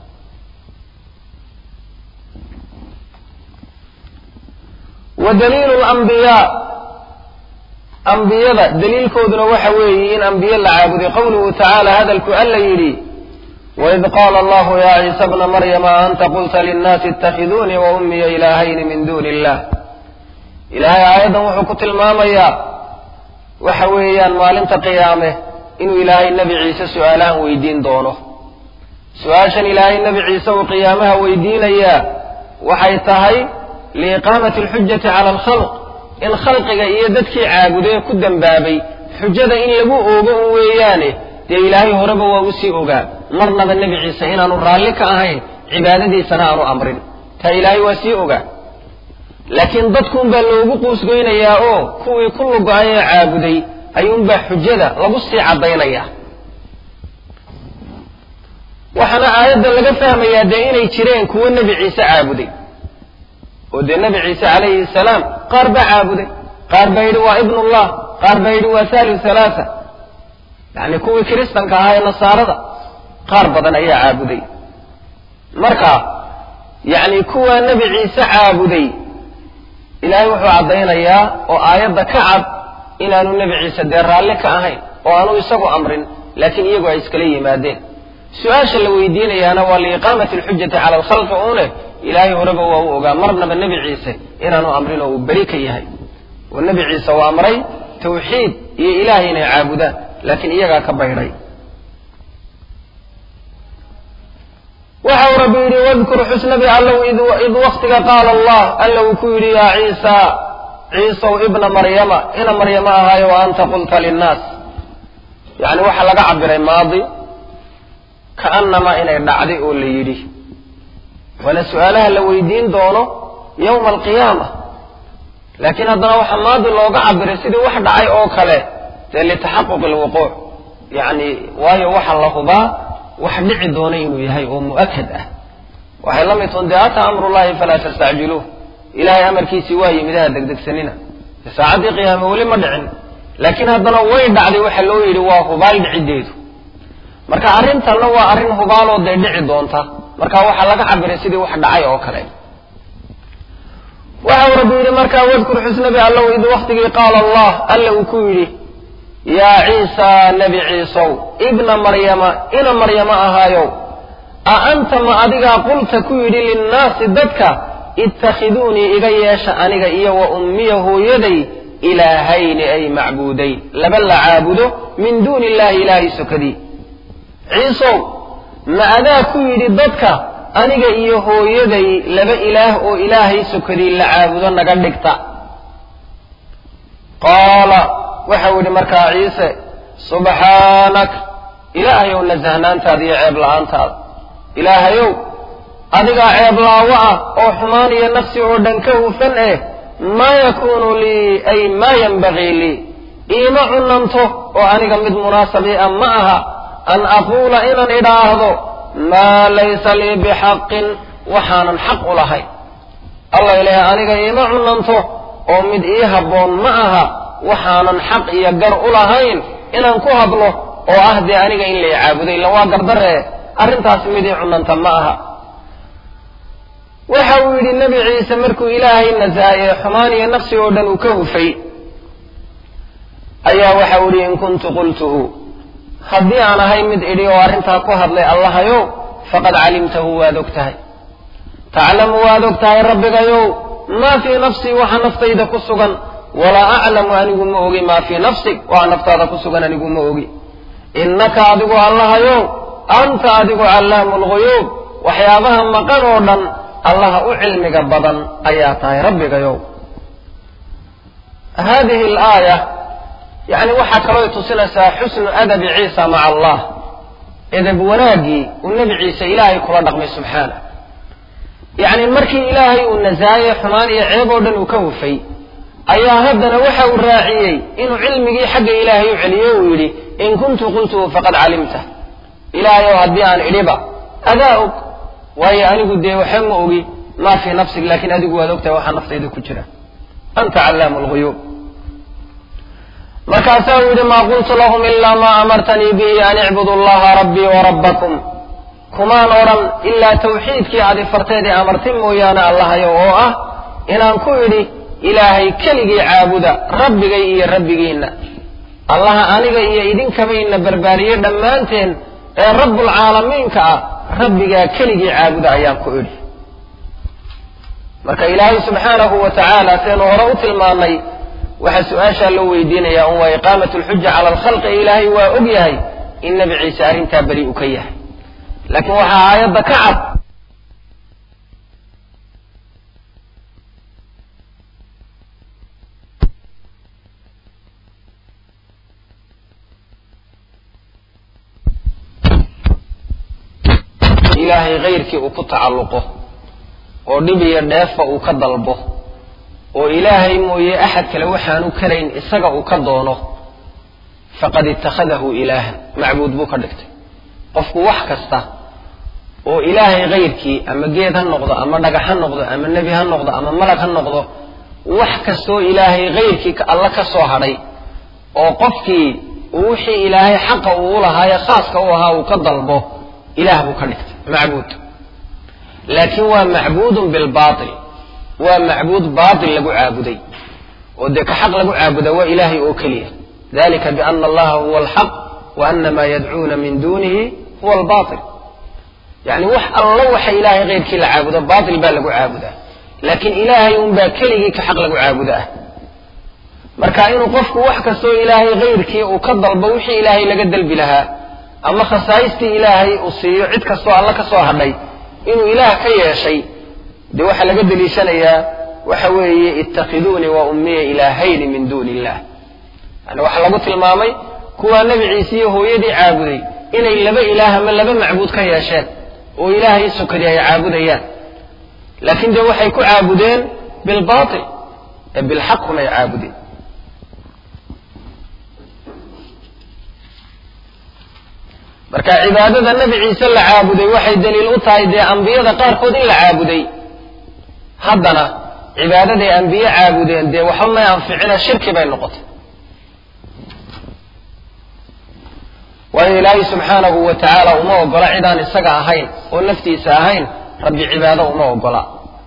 ودليل الأنبياء أنبياء دليل كودنا وحوي إن أنبياء العابد قوله تعالى هذا الكؤل يري وإذ قال الله يا عيسى ابن مريم أنت قلت للناس اتخذوني وأمي إلهين من دون الله إلهي أيضا وحكت المامية وحويا مالنت قيامه إن إلهي النبي عيسى سؤالان ويدين دونه سؤاشا إلهي النبي عيسى وقيامها ويدين إياه وحيتهي لإقامة الحجة على الخلق إن خلقك إيادتك عابده كدن بابي حجة إن لبو أوغو ويانه دي إلهي هرب ووسي أوغا مرنا بالنبي عيسى إن نرالك أهين عبادتي سنار أمر تا إلهي وسي أوغا لكن ضدكم بلوغو قوسقين يا أو كوي كل قاية عابدي أيون بحجة لبسي عضين يا وحنا آيات لغا فهم يا دين يترين كو النبي عيسى عابدي ودي النبي عيسى عليه السلام قارب عابده قارب يدوى ابن الله قارب يدوى ثالث ثلاثة يعني كوي كريستان كهاي النصارى قارب ضن أي عابدي مركا يعني كوى النبي عيسى عابدي إلهي وحو عضينا إياه وآيات كعب إلى أن النبي عيسى دير لك أهين وأنه يسقوا أمر لكن يقوى إسكالي مادين سؤال اللي يدين إيانا ولإقامة الحجة على الخلق أوله إلهي هرب ووغا مرنا بالنبي عيسى إنه أمرنا وبريك إياهي والنبي عيسى وأمري توحيد إيه إلهي عابده لكن إياها كبيري وحو ربي واذكر حسن بألو إذ وقتك قال الله ألو كيري يا عيسى عيسى وابن مريم إن مريم هاي وأنت قلت للناس يعني وحلق عبر ماضي كأنما إن النعدي اللي يري ولا سؤالها لو يدين دونه يوم القيامة لكن هذا محمد لو عبر سيدي واحد عاي أوكله اللي تحقق الوقوع يعني واي وحل الله با واحد دعي دونين ويهي ومؤكد اه وحي لم يتندعات أمر الله فلا تستعجلوه إلهي أمر كي سواي مدها دك دك سنين ساعدي قيامة ولي مدعن لكن هذا لو ويد علي وحلو يرواه بالدعي ديته marka arintan waa arin hubaal oo dhici doonta marka waxa laga cabiray sidii wax dhacay oo kale waxa rabbi marka wadkur xusnabi allah id waqtigi qala allah alla ku yiri ya isa nabi isa ibn maryama ina maryama ahayo a anta ma adiga qulta ku yiri lin nas dadka ittakhiduni iga yeesha aniga iyo wa ummiyahu yaday ilahayn ay ma'buday labal aabudo min duni allah ilahi sukadi عيسى ما أذا كويري ضدك أنيق إيهو يدي لبا إله أو إلهي سكري لعابدون نقدكتا قال وحاول مركا عيسى سبحانك إلهي ونزهنان تاذي عيب لعان تاذ إلهي أذيك عيب لعوة أو حماني نفسي ودنكه فنه ما يكون لي أي ما ينبغي لي إيما عننته وأنيق مد مناسبي أم معها أن أقول إن إلهه ما ليس لي بحق وحانا حق لهي الله إليه أنيق إيما عننته ومد إيهبون معها وحانا حق يقرأ لهين إن أنكوهب له وأهدي أنيق إن لي عابدين لو أقدره أرنتها سميدي عننت معها وحاول النبي عيسى مركو إلهي النزائي حماني نفسي ودن وكوفي أيها وحاول إن كنت قلته haddii aan ahay mid idhi oo arintaa ku hadlay allahayow faqad calimtahu waad ogtahay taclamu waad ogtahay rabbigayow maa fii nafsii waxa naftayda ku sugan ولا أعلم أنه مؤغي ما في نفسك وأنا فتاة كسوغا أنه مؤغي إنك أدقو الله يوم أنت أدقو علام الغيوب وحيابها مقرورا الله أعلمك بدن آياتها ربك يوم. هذه الآية يعني وحا كلو تصلسا حسن أدب عيسى مع الله إذا بوناجي والنبي عيسى إلهي كل رقم سبحانه يعني المركي إلهي والنزايا حمانية عيبودا وكوفي أيها هدنا وحا الراعيي إنه علمي حق إلهي وعليه ويلي إن كنت قلته فقد علمته إلهي وهديان إليبا أداؤك وهي أني قد وحمه ما في نفسك لكن أدقوا أدوكت وحا نفسي ذو كجرة أنت علام الغيوب. مركاسا يقول ما قلت لهم إلا ما أمرتني به أن اعبدوا الله ربي وربكم كما نورا إلا توحيدك عدي فرتيدي أمرتم ويانا الله يوهوه إن أنكويني إلهي كلي عابدا ربي إيا ربي إينا الله أنيق إيا إذن كمين بربارية دمانتين رب العالمين كا ربي كلي عابدا أيام كويني marka ilaahay subhanahu wa ta'ala seen hore u tilmaamay waxa su'aasha loo weydiinaya oo waa iqaamatu al-hujja 'ala al-khalq ilaahay waa og yahay in nabi ciisa arinta bari u ka yahay laakiin waxa aayada ka cad ilaahay ghayrkii uu ku tacalluqo oo dhibiya dheefa uu ka dalbo oo ilaahay mooyee ahad kale waxaanu karayn isaga uu ka doono faqad ittakhadahu ilaahan macbuud buu ka dhigtay qofku wax kasta oo ilaahay ghayrkii ama geed ha noqdo ama dhagax ha noqdo ama nabi ha noqdo ama malag ha noqdo wax kasto ilaahay ghayrkii ka alla ka soo haray oo qofkii uu wixii ilaahay xaq uu lahaay khaaska uu ahaa uu ka dalbo ilaah buu ka dhigtay macbuud لكن هو معبود بالباطل ومعبود باطل لقو عابدي ودك حق لقو عابده وإلهي أوكليه ذلك بأن الله هو الحق وأن ما يدعون من دونه هو الباطل يعني وح الله وح إلهي غير كل عابده باطل بالقو عابده لكن إلهي ينبى كله كحق لقو عابده مركائن قفك وحك سو إلهي غير كي وكضل بوحي إلهي لقدل بلها أما خصائصتي إلهي أصير عدك سو الله كسو هدي إنه إله كي شيء دي وحا لقد لي سنيا وحوي اتخذوني وأمي إلهين من دون الله أنا وحا لقد المامي كوا النبي عيسى هو يدي عابدي إن إلا إله من لبا معبود كي شيء وإله يسكر يا عابديان لكن دي وحا يكون عابدين بالباطل بالحق ما يعابدين marka cibaadada nabi ciise la caabuday waxay daliil u tahay de anbiyada qaar kood in la caabuday haddana cibaadada anbiya caabudeen de waxa ma anficina shirki bay noqotay wa ilaahi subhanahu wa ta'ala uma ogola cidaan isaga ahayn oo naftiisa ahayn rabbi cibaado uma ogola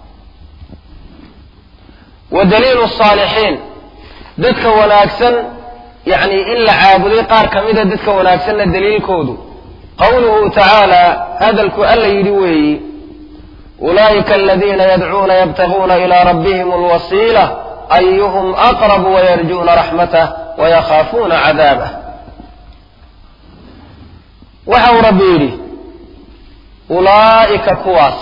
wa daliilu saalihiin dadka wanaagsan yani in la caabuday qaar kamida dadka wanaagsanna daliilkoodu قوله تعالى هذا الكؤل يدوي أولئك الذين يدعون يبتغون إلى ربهم الوسيلة أيهم أقرب ويرجون رحمته ويخافون عذابه وحو ربيري أولئك كواس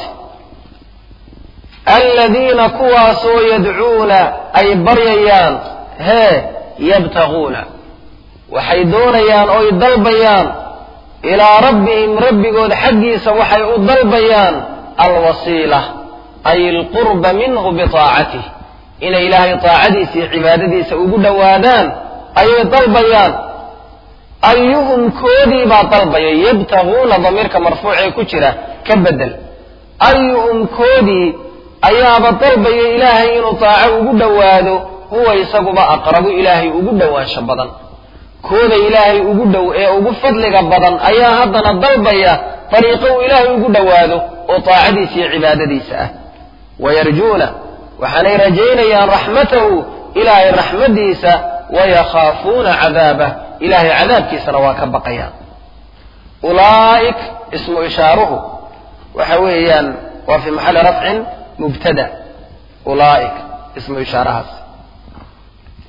الذين كواسوا يدعون أي بريان هي يبتغون وحيدون يان أو يدلبيان إلى ربهم ربي قد حقي سوحي أضل بيان الوصيلة أي القرب منه بطاعته إن إلهي طاعتي في عبادتي سأقول وادان أي ضل بيان أيهم كودي باطل بيان يبتغون ضميرك مرفوع كترة كبدل أيهم كودي أيها باطل بيان إلهي إنه طاعه وقود وادو هو يسقب أقرب إلهي وقود وان شبضا كود إلهي وجوده إيه وجفت بدن أيها هذا الضربية طريقه إلهي وجوده وهذا وطاعدي في عبادتي سأ ويرجون وحني رجينا يا رحمته إلهي رحمتي سأ ويخافون عذابه إلهي عذاب كي سرواك بقيا أولئك اسم إشاره وحويا وفي محل رفع مبتدأ أولئك اسم إشارة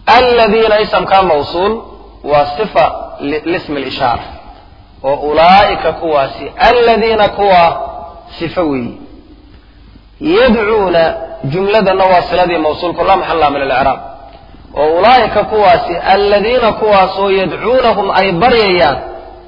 الذين اسم كان موصول وصفة لاسم الإشارة وأولئك كواسي الذين كوا صفوي يدعون جملة نواصل هذه موصول كلها محلها من الإعراب وأولئك كواسي الذين كواسوا يدعونهم أي بريان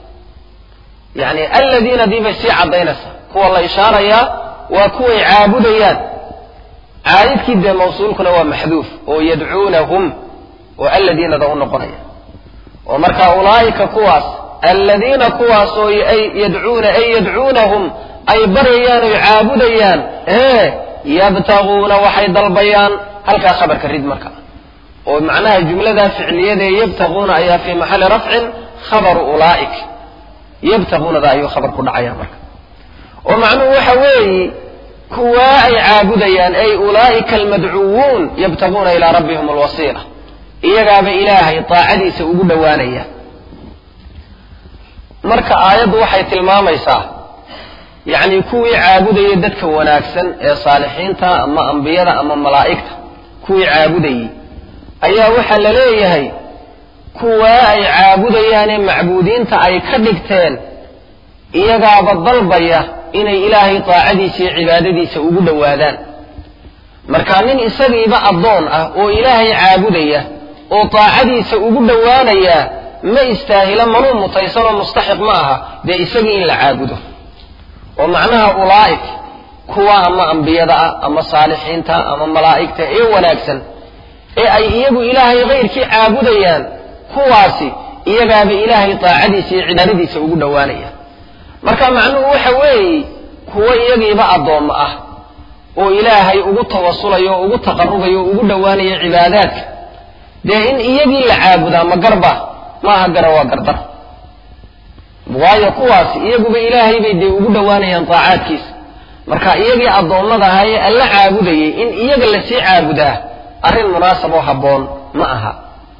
يعني الذين دي بشيء عضينسا كوا الله إشارة يا وكوا عابديان عايد كده موصول كنا هو محذوف ويدعونهم والذين ذو النقرية ومركا أولئك كواس الذين كواسوا أي يدعون أي يدعونهم أي بريان يعابديان إيه يبتغون وحيد البيان هل كان خبر كريد مركا ومعناها الجملة ذا فعلية ذا يبتغون أي في محل رفع خبر أولئك يبتغون ذا أي خبر كل عيا مركا ومعنوه حوي كوا أي عابديان أي أولئك المدعوون يبتغون إلى ربهم الوصيلة إيقاب إلهي طاعدي سأقول دوانيا مركا آيات وحي تلماميسا يعني كوي عابدي يددك وناكسن يا صالحين تا أما أنبياء أما ملائكة كوي عابدي أيها وحل ليهي كوا أي عابدي يعني معبودين تا أي كدكتين إيقاب الضلبية إني إلهي طاعدي سي عبادتي سأقول دوادان مركا من إساقي بقى الضون أو إلهي عابدي oo taacadiisa ugu dhawaanaya ma istaahila manuu mutaysano mustaxiq maaha de isagii in la caabudo oo macnaha ulaa'ik kuwa ama anbiyada ama saalixiinta ama malaa'ikta ee wanaagsan ee ay iyagu ilaahay qeyrkii caabudayaan kuwaasi iyagaaba ilaahay taacadiisa iyo cibaadadiisa ugu dhawaanaya marka macnuhu waxa weeye kuwa iyagiiba adoom ah oo ilaahay ugu tawasulayo ugu taqarrubayo ugu dhawaanayo cibaadaadka de in iyagii la caabudaa ma garba maaha gara waa gardar waayo kuwaas iyaguba ilaahay bay dee ugu dhawaanayaan taacaadkiisa marka iyagii adoonnada ahaa ee alla caabudayay in iyaga lasii caabudaa arrin munaasab oo habboon ma aha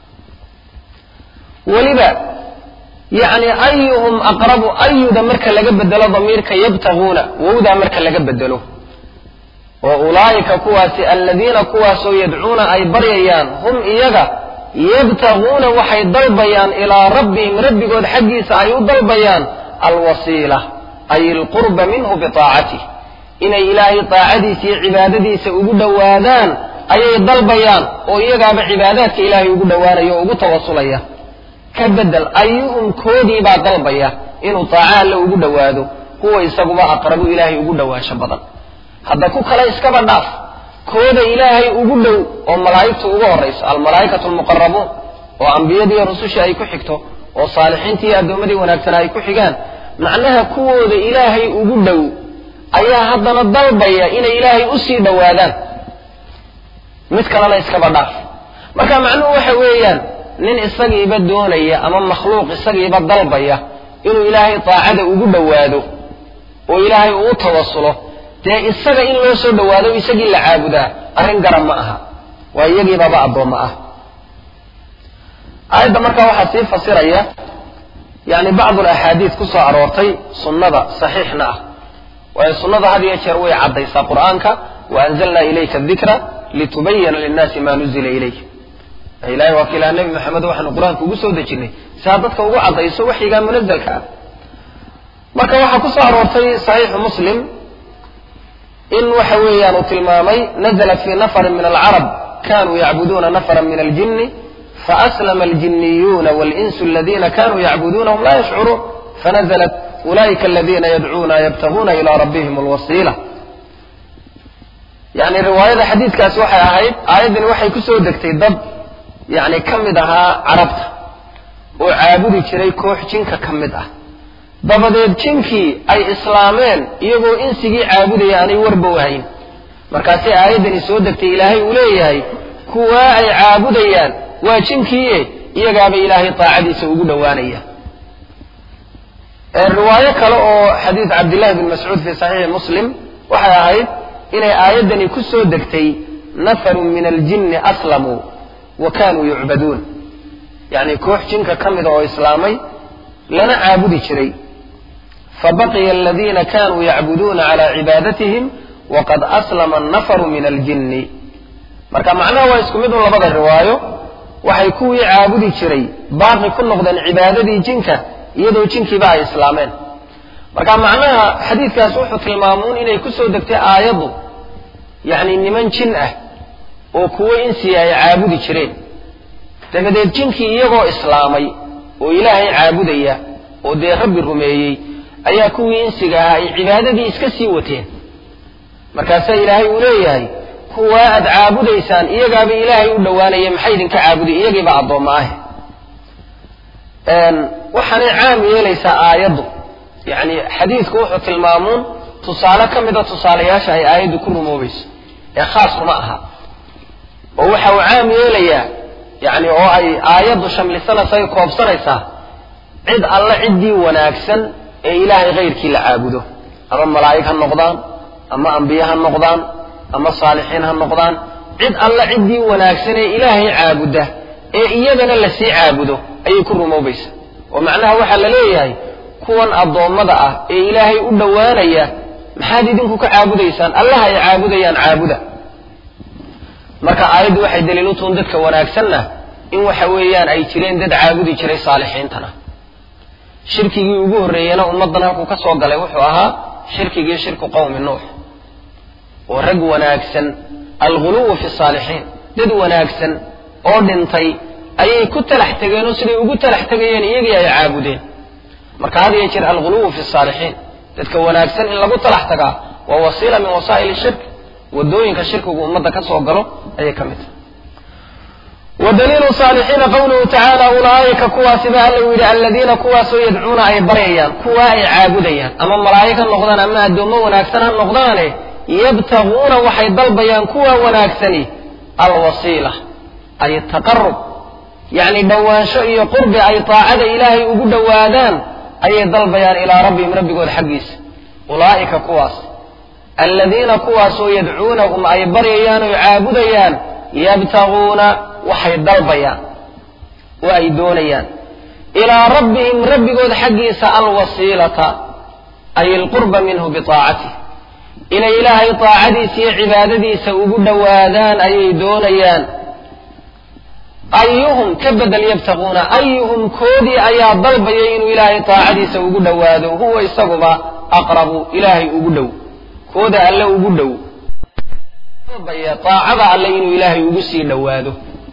weliba yani ayuhum aqrabu ayuda marka laga bedelo damiirka yabtaguuna wowdaa marka laga bedelo وأولئك كواسي الذين كواسوا يدعون أي بريان هم إيغا يبتغون وحي ضلبيان إلى ربهم ربي قد حقيس أي ضلبيان الوصيلة أي القرب منه بطاعته إن إلهي طاعتي في عبادتي سأقود وادان أي ضلبيان وإيغا بعبادات إلهي يقود وانا يوقود توصليا كبدل أيهم كودي بعد ضلبيا إنه طاعة له يقود وادو هو يساقوا أقرب إلهي يقود واشبضا hadda ku kala iskaba dhaaf kooda ilaahay ugu dhow oo malaa'iktu ugu horeyso al malaa'ikatu al muqarrabun oo anbiyadii rususha ay ku xigto oo saalixiintii adoomadii wanaagsan ay ku xigaan macnaha kuwooda ilaahay ugu dhow ayaa haddana dalbaya inay ilaahay u sii dhawaadaan mid kalena iskaba dhaaf marka macnuhu waxa weeyaan nin isagiiba doonaya ama makhluuq isagiiba dalbaya inuu ilaahay taacada ugu dhawaado oo ilaahay uu tawassulo dee isaga in loo soo dhawaado isagii la caabudaa arrin garan ma aha waa iyagii baba addoomma ah aayadda markaa waxaa sii fasiraya yani bacdu alaxaadiid ku soo aroortay sunnada saxiixna ah waayo sunnada had iyo jeer way caddaysaa qur'aanka wa anzalnaa ilayka adikra litubayana linnaasi maa nuzila ilayk ilahay waa kiilaa nebi maxamed waxaanu qur-aanka ugu soo dejinnay si aad dadka ugu caddayso waxyigaa munazalka ah marka waxaa ku soo aroortay saxiixu muslim إن وحويان تلمامي نزلت في نفر من العرب كانوا يعبدون نفرا من الجن فأسلم الجنيون والإنس الذين كانوا يعبدونهم لا يشعرون فنزلت أولئك الذين يدعون يبتغون إلى ربهم الوصيلة يعني رواية حديث كاسوحي أعيد أعيد الوحي كسودك تيضب يعني كمدها عربت وعابدي شري كوح جنك كمدها dabadeed jinkii ay islaameen iyagoo insigii caabudaya aanay warba wahayn markaasay aayadani soo degtay ilaahay uu leeyahay kuwa ay caabudayaan waa jinkiiye iyagaaba ilaahay taacadiisa ugu dhawaanaya riwaayo kale oo xadiis cabdillahi bin mascuud fi saxiixi muslim waxay ahayd inay aayadani ku soo degtay nafarun min aljinni aslamuu wa kaanuu yucbaduun yani koox jinka ka mida oo islaamay lana caabudi jiray فبقي الذين كانوا يعبدون على عبادتهم وقد أسلم النفر من الجن marka macnaha waa isku mid oo labada riwaayo waxay kuwii caabudi jiray baaqi ku noqdeen cibaadadii jinka iyadoo jinkiiba ay islaameen marka macnaha xadiidkaas wuxuu tilmaamuun inay ku soo degtay aayaddu yacni niman jin ah oo kuwo insi ay caabudi jireen dabadeed jinkii iyagoo islaamay oo ilaahay caabudaya oo dee rabbi rumeeyey ayaa kuwii insiga ahaa ay cibaadadii iska sii wateen markaasaa ilaahay uu leeyahay kuwaa aad caabudaysaan iyagaaba ilaahay u dhowaanaya maxay idinka caabudi iyagiiba addoomma ah waxaanay caam yeelaysaa aayaddu yacni xadiidku wuxuu tilmaamuun tusaale ka mida tusaalayaasha ay aayaddu ku rumoobayso ee khaas kuma aha oo waxa uu caam yeelayaa yacni oo ay aayaddu shamlisanaysa ay koobsanaysaa cid alla ciddii wanaagsan ee ilaahay kayrkii la caabudo ama malaa'ig ha noqdaan ama ambiye ha noqdaan ama saalixiin ha noqdaan cid alla ciddii wanaagsan ee ilaahay caabuda ee iyadana la sii caabudo ayay ku rumoobaysa oo macnaha waxaa la leeyahay kuwan addoommada ah ee ilaahay u dhowaanaya maxaad idinku ka caabudaysaan allaha ay caabudayaan caabuda marka aayaddu waxay daliil u tuun dadka wanaagsanna in waxa weeyaan ay jireen dad caabudi jiray saalixiintana shirkigii ugu horreeyena ummaddan halkuu ka soo galay wuxuu ahaa shirkigii shirku qowmi nuux oo rag wanaagsan alguluwu fi saalixiin dad wanaagsan oo dhintay ayay ku talax tegeen oo siday ugu talax tegayeen iyagii ay caabudeen marka had iyo jeer alguluwu fi saalixiin dadka wanaagsan in lagu talax tagaa waa wasiila min wasaa'il shirk wadooyinka shirkigu ummadda ka soo galo ayay ka mid tahay ودليل صالحين قوله تعالى أولئك كوا سبا اللويل الذين كوا سيدعون أي بريان كوا أي عابديان أما ملائكة النقضان أما الدوم وناكسنا النقضان يبتغون وحي ضلبيان كوا وناكسني الوصيلة أي التقرب يعني دوان شيء قرب أي طاعة إلهي وقود دوادان أي ضلبيان إلى ربي من ربي قول حقيس أولئك كواس الذين كوا سيدعونهم أي بريان ويعابديان يبتغون waxay dalbayaan oo ay doonayaan ilaa rabbihim rabbigood xaggiisa alwasiilata ay alqurba minhu bitaacatihi inay ilaahay taacadiisa iyo cibaadadiisa ugu dhowaadaan ayay doonayaan ayuhum ka bedel yabtaquuna ayuhum koodii ayaa dalbayay inuu ilaahay taacadiisa ugu dhowaado huwa isaguba aqrabu ilaahay ugu dhow kooda alle ugu dhow dalbaya taacada alle inuu ilaahay ugu sii dhowaado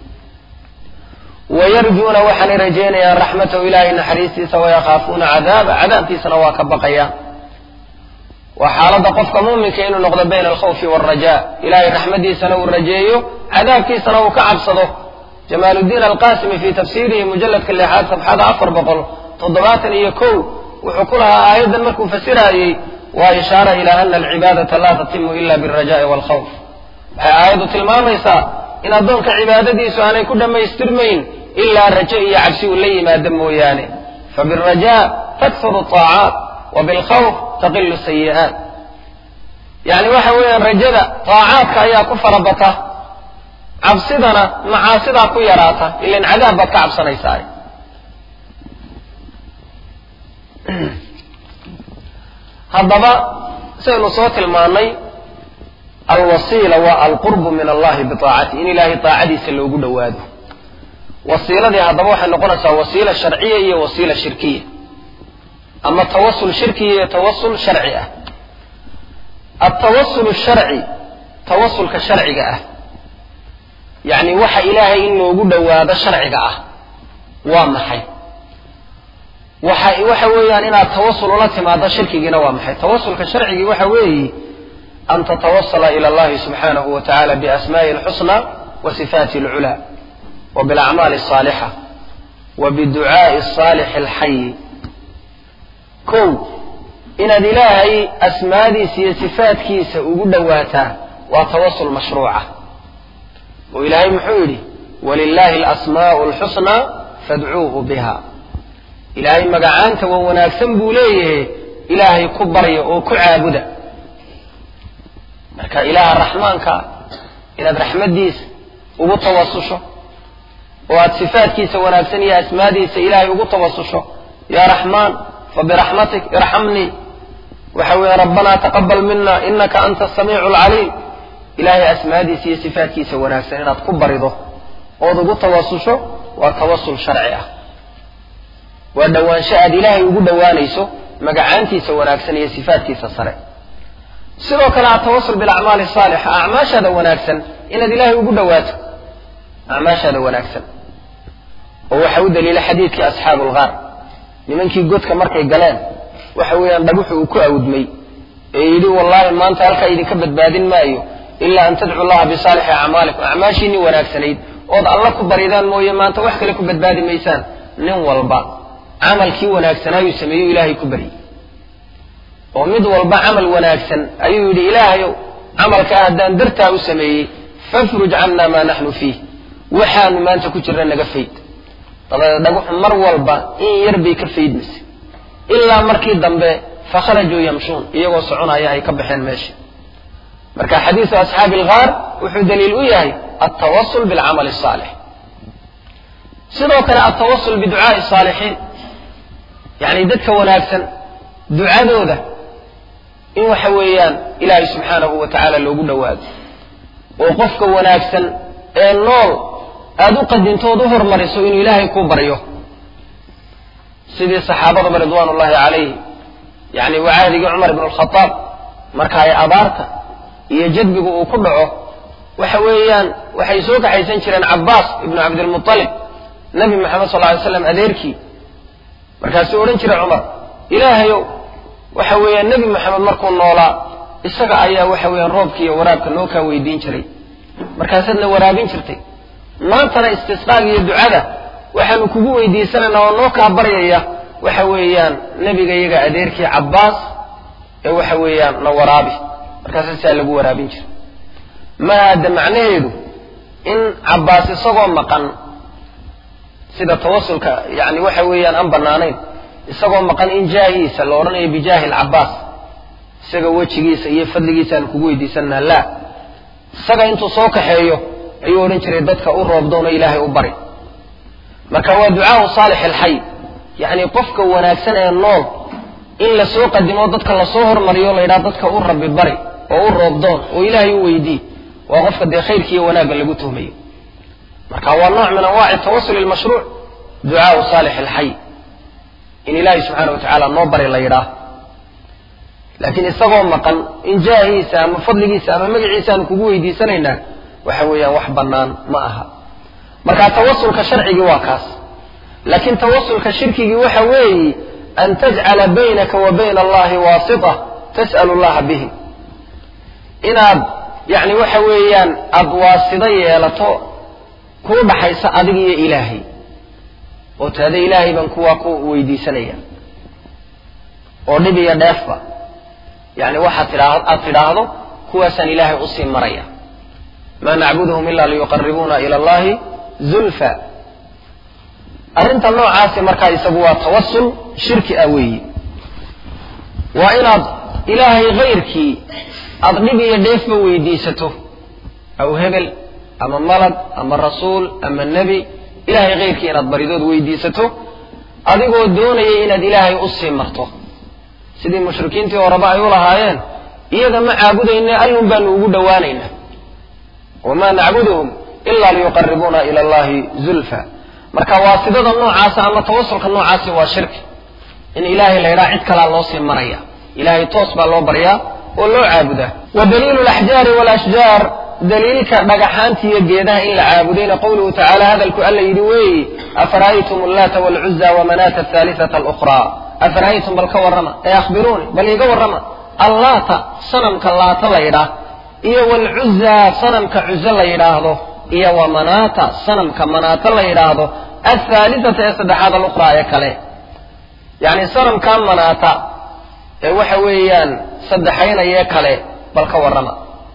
ويرجون وحن رجينا رحمته إلهي نحريسي ويخافون عذاب عذاب تيسنا وكبقيا وحالة قفك مؤمن كأنه نقض بين الخوف والرجاء إلهي رحمته سنو الرجاء عذاب تيسنا وكعب صدق جمال الدين القاسم في تفسيره مجلد كل حاد صفحات عفر بقل تضبات يكون وحكولها أيضا مركو فسرها وإشارة إلى أن العبادة لا تتم إلا بالرجاء والخوف آية تلماميسا إن أدونك عبادتي سؤالي كل ما يسترمين إلا رجاء يعبسي لي ما دمه يعني فبالرجاء تكثر الطاعات وبالخوف تقل السيئات يعني وحويا الرجاء طاعاتك يا كفر بطه عبسدنا معاصدها كيراته إلا انعذاب بك عبسنا يساري هذا سيئن صوت الماني الوصيلة والقرب من الله بطاعته إن الله طاعتي سلوه دواده وصيلة دي هذا واحد نقولها وصيلة شرعية هي وصيلة شركية أما التوصل الشركي هي توصل شرعي التوصل الشرعي توصل كشرعي يعني وحى إلهي إنه يقول دواده شرعي وامحي وحى وحى ويان إن التوصل ولا تماذا شركي جنا وامحي توصل كشرعي وحى وي أن تتوصل إلى الله سبحانه وتعالى بأسماء الحسنى وصفات العلى وبالأعمال الصالحة وبالدعاء الصالح الحي كو إن إلهي أسماء دي صفات كيسة وقد واتا وتوصل مشروعة وإلهي محولي ولله الأسماء الحسنى فادعوه بها إلهي مقعانك ووناك سنبو ليه إلهي كبري وكعابده marka ilaaha raxmaanka inaad raxmadiisa ugu tawassusho oo aad sifaadkiisa wanaagsan iyo asmaadiisa ilaahay ugu tawassusho ya raxmaan fa birahmatik irhamni wa hawa rabbana taqabbal minna innaka anta as-sami'ul 'alim ilaahay asmaadiisa iyo sifaadkiisa wanaagsan inaad ku barido ood ugu tawassusho waa tawassul sharci ah waa dhawaansho aad ilaahay ugu dhawaanayso magacaantiisa wanaagsan iyo sifaadkiisa sare sidoo kale tawassul bil a'maal saaliha a'maashada wanaagsan inaad ilaahay ugu dhawaato a'maashada wanaagsan oo waxa uu daliil xadiidkii ashaabul ghaar nimankii godka markay galeen waxa weeyaan dhaguxu uu ku awdmay ee yiri wallahi maanta halka idin ka badbaadin maayo illa an tad'u Allah bi salihi a'maalikum a'maashini wanaagsanayd oo Allah ku baridaan mooye maanta wax kale ku badbaadi maysaan nin walba amalkii wanaagsanaayu sameeyo ilaahay ku bari oo mid walba amal wanaagsan ayuu yiri ilaahayow amalka haddaan dartaa u sameeyay fafruj anna ma nahnu fihi waxaan maanta ku jirna naga fayd dabada dhaguxu mar walba in yar bay ka faydmis illa markii dambe fakharaju yamshun iyagoo soconaya ay ka baxeen meesha marka xadiis ashaabil ghaar wuxuu daliil u yahay at-tawassul bil amal salih sidoo kale at-tawassul bi du'a salihin yani dadka wanaagsan du'adooda in waxa weeyaan ilaahay subhanahu wa ta'ala loogu dhawaado oo qofka wanaagsan ee nool aad u qadintoodu hormariso in ilaahay ku baryo sidii saxaabada ridwaanullaahi calayhi yani waadiga Umar ibn al-Khattab marka ay abaarta iyo jadbigu uu ku dhaco waxa weeyaan waxay soo kaxaysan jireen Abbas ibn Abd al-Muttalib nabi Muhammad sallallahu alayhi wasallam adeerkii markaas uu oran jiray Umar ilaahayow waxa weeyaan nabi Muhammad markuu noolaa isaga ayaa waxa weeyaan roobkii iyo waraabka loo ka weydiin jiray markaasadna waraabin jirtay maantana istisqaaga iyo ducada waxaanu kugu weydiisanaynaa oo noo ka baryaya waxa weeyaan nabiga iyaga adeerkii Abbas ee waxa weeyaan la waraabi markaas si lagu waraabin jiray ma hada macnaheedu in Abbas isagoo maqan sida tawassulka yani waxa weeyaan aan banaanayn isagoo maqan in jaahiisa la oranayo bijaahil Abbas isaga wajigiisa iyo fadligiisa aan kugu weydiisanaa la isaga intuu soo kaxeeyo ayuu oran jiray dadka u roob doono ilaahay u bari marka waa ducaa salih al-hayy yani qofka wanaagsan ee nool in la soo qadimo dadka la soo hormariyo la yiraahdo dadka u rabbi bari oo u roob doon oo ilaahay u weydii waa qofka de khayrkiisa wanaaga lagu tuhmayo marka waa nooc min anwaa'i tawassul al-mashru' ducaa salih al-hayy in ilaahay subhanahu wa ta'ala noo bari la yiraahdo laakiin isagoo maqan in jaahiisa ama fadligiisa ama magaciisa aan kugu weydiisanayna waxa weeyaan wax banaan ma aha marka tawassulka sharciga waa kaas laakiin tawassulka shirkiga waxa weeyii an taj'ala baynaka wa bayna allahi wasita tas'alu allaha bihi inaad yani waxa weeyaan ad waasida yeelato ku dhaxaysa adiga iyo ilaahay oo taada ilaahay ban kuwa ku weydiisanaya oo dhibiya dheefba yani waxa tiraahdo aad tiraahdo kuwaasan ilaahay u sii maraya ma na'buduhum illa liyuqarribuna ila allahi zulfa arinta noocaas marka isagu waa tawassul shirki ah weeyi waa inaad ilaahay ghayrkii aad dhibiya dheefba weydiisato aw hebel ama malad ama rasuul ama nabi ilaahay ghayrkii inaad baridood weydiisato adigoo doonaya inaad ilaahay u sii marto sidii mushrikiintii horeba ay u lahaayeen iyaga ma caabudayna ayun baan ugu dhawaanayna wama na'buduhum illa liyuqarribuna ila allahi zulfa marka waasidada noocaas ama tawassulka noocaas waa shirki in ilaahay la yiraahdo cid kala loo sii maraya ilaahay toos baa loo bariyaa oo loo caabudaa wa daliilu al-ahjar wal ashjar daliilka dhagaxaanta iyo geedaha in la caabudayna qowluhu ta'ala hadalku alla yiri way afara'aytum allata wal uzza wa manata ath-thalithata al-ukhra afara'aytum bal ka warrama ay akhbiruni bal iga warrama allata sanamka laata la yiraahdo iyo wal uzza sanamka uzza la yiraahdo iyo wa manata sanamka manata la yiraahdo ath-thalithata sadahada al-ukhra ay kale yani sanamka manata ee waxa weeyaan sadaxaynaya kale bal ka warrama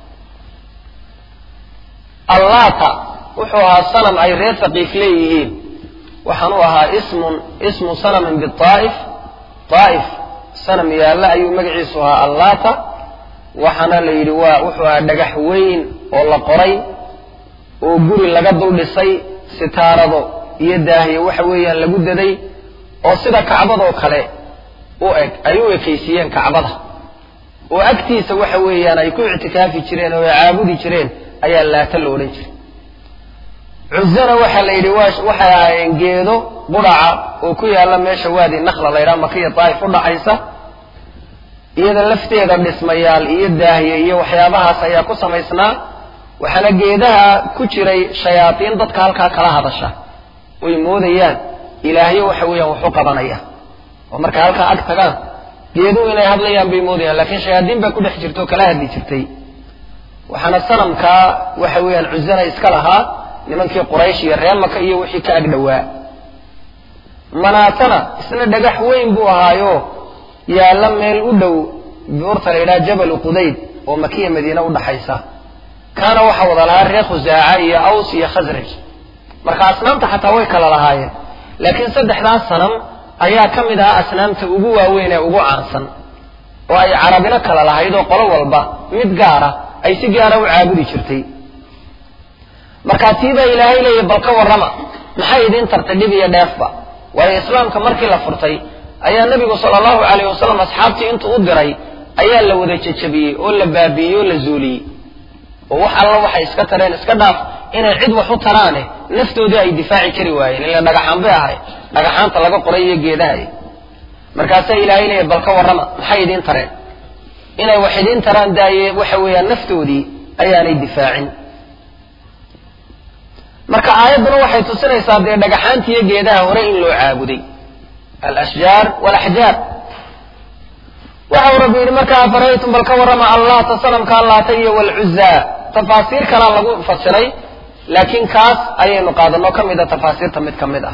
allata wuxuu ahaa sanam ay reer Taqiif leeyihiin waxaan u ahaa ismun ismu sanam bi Taif Taif sanam yaala ayuu magaciisu ahaa allata waxana la yiri waa wuxuu ahaa dhagax weyn oo la qoray oo guri laga dul dhisay sitaarado iyo daahiye waxa weeyaan lagu daday oo sida Kacbada oo kale oo eg ayuu ekeysiyeen Kacbada oo agtiisa waxa weeyaan ay ku i'tikaafi jireen oo caabudi jireen ayaa laata loo oran jiray cuzana waxa la yidhi waxay ahaayeen geedo quraca oo ku yaala meesha waadi nakhla la yidhaha maka iyo taa'if u dhaxaysa iyada lafteeda dhismayaal iyo daahiye iyo waxyaabahaas ayaa ku samaysnaa waxaana geedaha ku jiray shayaatiin dadka halkaa kala hadasha way moodayaan ilaahyo waxa weeyaan wuxuu qabanaya oo marka halkaa ag tagaan geeduhu inay hadlayaan bay moodayaan laakiin shayaadiin baa ku dhex jirto kala hadli jirtay waxaana sanamkaa waxa weeyaan cuzana iska lahaa nimankii quraysh iyo reer maka iyo wixii ka ag dhowaa manaatana isna dhagax weyn buu ahaayo yaalla meel u dhow buurta la yidhaha jabalu qudayd oo makiya madiina u dhaxaysa kaana waxa wada lahaa reer khusaaca iyo aws iyo khasraj marka asnaamta xataa way kala lahaayeen laakiin saddexdaas sanam ayaa ka mid ahaa asnaamta ugu waaweyn ee ugu caansan oo ay carabina kala lahayd oo qolo walba mid gaara ay si gaara u caabudi jirtay markaa tiibaa ilaahay leeyahy bal ka warrama maxay idiin tartay dhib iyo dheefba waayo islaamka markii la furtay ayaa nabigu sala allahu calayh wasalam asxaabtii intuu u diray ayaa la wada jajabiyey oo la baabiiyey oo la zuuliyey oo wax alla waxay iska tareen iska dhaaf inay cid wax u taraane naftoodii ay difaaci kari waayeen ila dhagaxaan bay ahay dhagaxaanta laga qoray iyo geedahay markaasaa ilaahay leeyahy bal ka warrama maxay idiin tareen inay wax idiin taraan daaye waxa weeyaan naftoodii ayaanay difaacin marka aayadduna waxay tusinaysaa dee dhagaxaanta iyo geedaha hore in loo caabuday alashjaar walaxjaar waxau rabbi yidhi markaa afaraytum bal ka warrama allaata sanamka allaata iyo walcuzaa tafaasiir kalaa lagu fasiray laakiin kaas ayaynu qaadanoo ka mid a tafaasiirta mid ka mid ah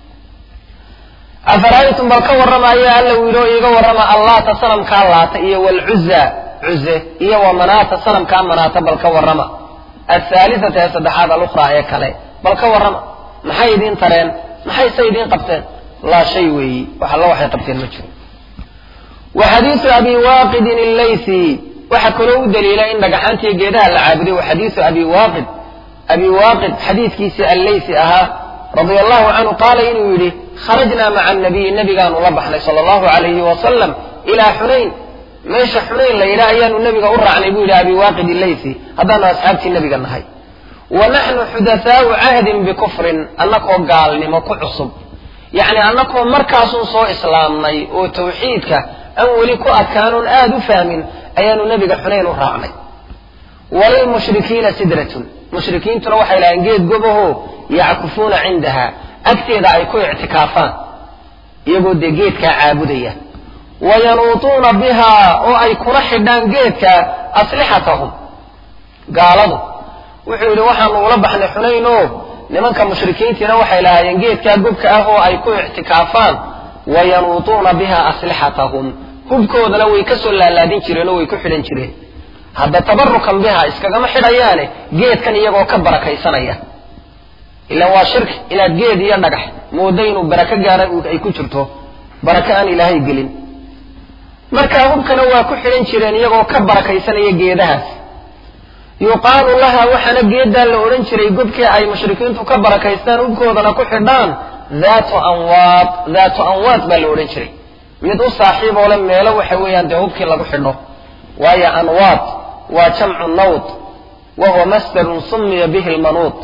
afaraytum bal ka warrama ayaa alla u yidhi oo iiga warrama allaata sanamka allaata iyo walcuzaa cuze iyo wa manaata sanamkaa manaata bal ka warrama athaalithata ee saddexaad alukhraa ee kale bal ka warrama maxay idiin tareen maxay se idiin qabteen laa shay weeyi wax alla waxay qabteen ma jiro wa xadiisu abi waaqidin allaysi waxa kaloo u daliila in dhagaxaantiiyo geedaha la caabuday wa xadiisu abi waaqid abi waaqid xadiiskiisii allaysi ahaa radia allahu canhu qaala inuu yidhi kharajnaa maca annabiyi nabigaanu la baxnay sala allahu calayhi wasalam ilaa xunayn meesha xunayn la yidhaha ayaanu nebiga u raacnay buu yidhi abi waaqid allaysi haddaanu asxaabtii nebiga nahay wa naxnu xudathaau cahdin bikufrin annakoo gaalnimo ku cusub yacni annakoo markaasun soo islaamnay oo tawxiidka aan weli ku adkaanoon aada u fahmin ayaanu nebiga xunayn u raacnay walilmushrikiina sidratun mushrikiintuna waxay lahayn geed gobaho yackufuuna cindaha agteeda ay ku ictikaafaan iyagoo dee geedkaa caabudaya wayanuutuuna bihaa oo ay kula xidhaan geedka aslixatahum gaaladu wuxuu yidhi waxaanu ula baxnay xunayn oo nimanka mushrikiintiina waxay lahaayeen geedkaa gobka ah oo ay ku ictikaafaan wayanuutuuna biha aslixatahum hubkoodana way ka soo laalaadin jireen oo way ku xidhan jireen hadda tabarukan biha iskagama xidhayaane geedkan iyagoo ka barakaysanaya ilaan waa shirki inaad geed iyo dhagax mooda inuu barako gaara ay ku jirto barako aan ilaahay gelin markaa hubkana waa ku xidhan jireen iyagoo ka barakaysanaya geedahaas yuqaalu laha waxaana geeddaa la odhan jiray gobkii ay mushrikiintu ka barakaystaan hubkoodana ku xidhaan daatu anwaad daatu anwaad baa la odhan jiray mid u saaxiiboo le meelo waxa weeyaan dee hubkii lagu xidho waayo anwaad waa jamcu nawd wa huwa masdarun sumiya bihi lmanuud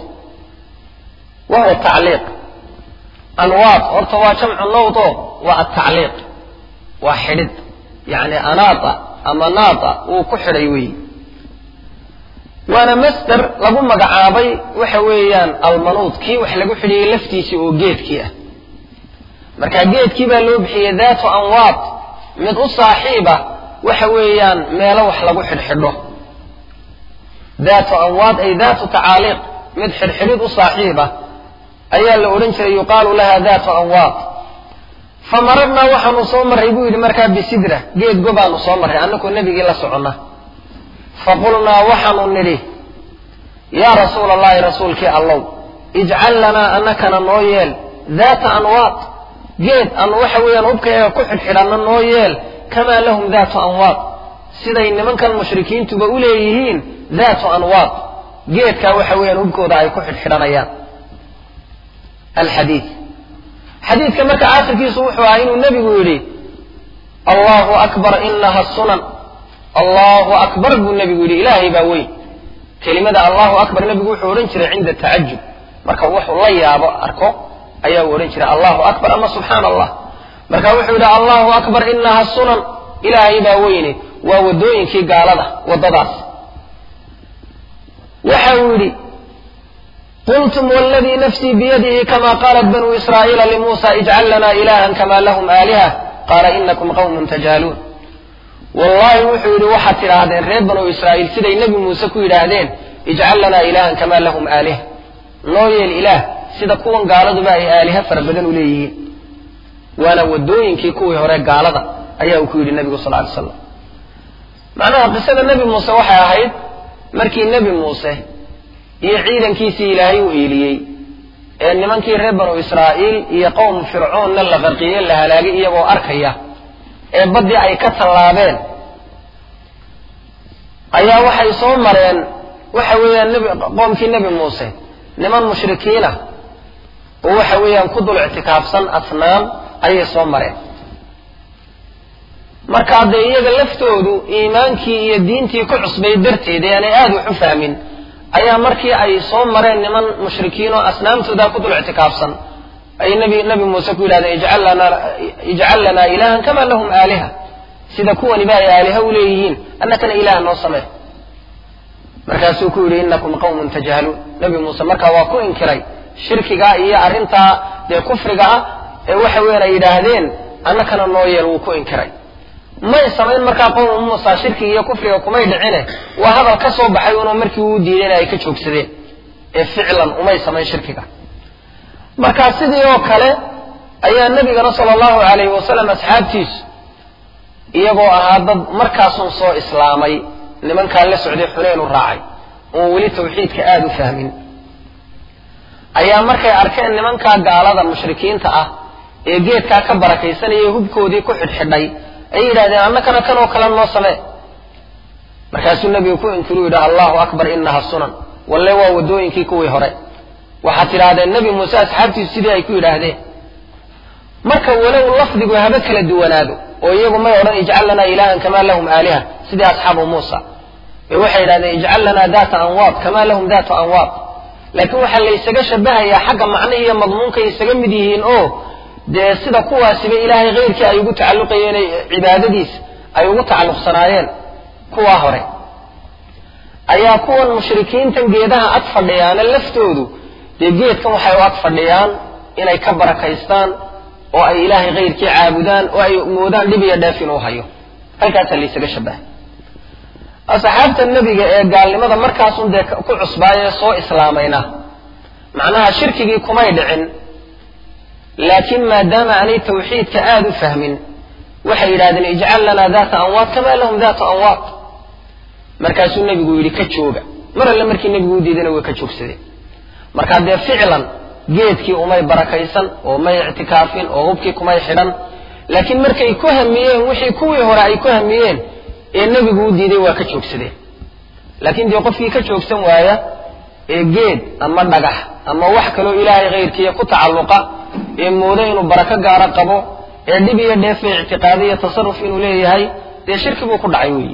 wa huwa tacliiq anwaad horta waa jamcu nawd oo waa atacliiq waa xidhid yacni anaata ama naata uu ku xidhay weyi waana masder lagu magacaabay waxa weeyaan almanuud kii wax lagu xidhiyey laftiisii oo geedkii ah marka geedkii baa loo bixiyey daatu anwaad mid u saaxiiba waxa weeyaan meelo wax lagu xidhxidho daatu anwaad ay daatu tacaaliiq mid xidhxidhid u saaxiiba ayaa la odhan jiray yuqaalu laha daatu anwaad famararnaa waxaanu soo marray buu yidhi markaa bisidra geed gobaanu soo marray annakoo nebigii la soconna faqulnaa waxaanu nidhi yaa rasuula allahi rasuulkii allow ijcal lanaa annakana noo yeel daata anwaad geed aanu waxa weeyaan hubkayaga ku xidhxidhanna noo yeel kamaa lahum daatu anwaad siday nimankan mushrikiintuba u leeyihiin daatu anwaad geedkaa waxa weeyaan hubkooda ay ku xidhxidhanayaan alxadiid xadiidka marka aakhirkiisu wuxuu ahaa inuu nebigu yidhi allahu akbar inaha sunan allahu akbar buu nebigu yidhi ilaahay baa weyn kelimada allahu akbar nebigu wuxuu odhan jiray cinda tacajub marka wuxuu la yaabo arko ayaa oran jiray Allahu akbar ama subhanallah marka wuxuu yidhi Allahu akbar innaha sunan ilaahay baa weyne waa wadooyinkii gaalada wadadaas waxa uu yidhi قلتم والذي نفسي بيده كما قالت بنو إسرائيل لموسى اجعل لنا إلها كما لهم آلهة قال إنكم قوم تجهلون والله وحيد وحد تراهدين ريد بنو إسرائيل سيدي النبي موسى كويد هذين اجعل لنا إلها كما لهم آلهة نوي الإله سيدا كون قالوا بأي آلهة فربدنوا ليه وانا ودوين كي كوي هراء قالوا أيها كويد النبي صلى الله عليه وسلم معناها قصة النبي موسى وحي أهيد مركي النبي موسى iyo ciidankiisii ilaahay u eeliyay ee nimankii reer banu Israa'iil iyo qowm Fircoon la qarqiyay la halaagay iyagoo arkaya ee badii ay ka talaabeen ayaa waxay soo mareen waxa weeyaan nabi qowmkii nabi Muuse niman mushrikiin ah oo waxa weeyaan ku dul i'tikaafsan asnaam ayay soo mareen marka hadda iyaga laftoodu iimaankii iyo diintii ku cusbay darteed aanay aad u fahmin ayaa markii ay soo mareen niman mushrikiin oo asnaamtooda ku dul i'tikaafsan ay nabi nabi Muuse ku yiraahday ij'al lana ij'al lana ilahan kama lahum alaha sida kuwani baa ilaha u leeyihiin annaka ilaah noo samee markaasuu ku yiri innakum qawmun tajhalun nabi Muuse marka waa ku inkiray shirkiga iyo arinta ee kufriga ah ee waxa weeyaan ay yiraahdeen annaka noo yeel uu ku inkiray ما يسمين مركا قوم موسى شركي iyo kufriga kuma dhicine waa hadal ka soo baxay oo markii uu diiday ay ka joogsadeen ee ficlan uma yismeen shirkiga marka sidii oo kale ayaa nabiga sallallahu alayhi wasallam asxaabtiis iyagoo ahaa dad markaas uu soo islaamay nimanka la socday xuleen u raacay oo wali tawxiidka aad u fahmin ayaa markay arkeen nimanka gaalada mushrikiinta ah ee geedka ka barakaysanayay hubkoodii ku xidhxidhay ay yiraahdeen annaka kan oo kala noo samee markaasuu nabigu ku inkiru yidhi Allahu akbar innaha sunan wallahi waa wadooyinkii kuwii hore waxa tiraadeen nabi Muuse asxaabtiisa sidii ay ku yiraahdeen marka walaw lafdigu haba kala duwanaado oo iyagu ma oran ij'al lana ilahan kama lahum alaha sidii asxaabu Muuse ee waxay yiraahdeen ij'al lana daata anwaad kama lahum daata anwaad laakiin waxa la isaga shabahayaa xagga macno iyo madmuunka isaga mid yihiin oo de sida kuwaasiba ilaahay qeyrkii ay ugu tacalluqayeen cibaadadiis ay ugu tacalluqsanaayeen kuwa hore ayaa kuwan mushrikiintan geedaha ag fadhiyaan laftoodu de geedkan waxay u ag fadhiyaan inay ka barakaystaan oo ay ilaahay qeyrkii caabudaan oo ay moodaan dhib iyo dhaafin u hayo halkaas la isaga shabahay asxaabta nabiga ee gaalnimada markaas uu ku cusbaayay soo islaamayna macnaha shirkigii kuma dhicin لكن ما دام عليه توحيد كآد فهم وحي يرادن اجعل لنا ذات أنواط كما لهم ذات أنواط مركز النبي يقول لي كتشوغا مرة لما مركز النبي يقول دينا وكتشوغ سيدي مركز ده فعلا جيدكي وماي بركيسا وماي اعتكافين وغبكي كماي حرم لكن مركز يكوهم ميين وحي كوي هراء يكوهم ميين النبي يقول دينا وكتشوغ سيدي لكن دي يقف في كتشوغ سموايا جيد أما النجح أما وحكلو إلهي غير كي يقطع تعلقه ee mooday inuu baraka gaar ah qabo ee dib iyo dheef i'tiqaadiyo tasarruf inuu leeyahay de shirki buu ku dhacay weey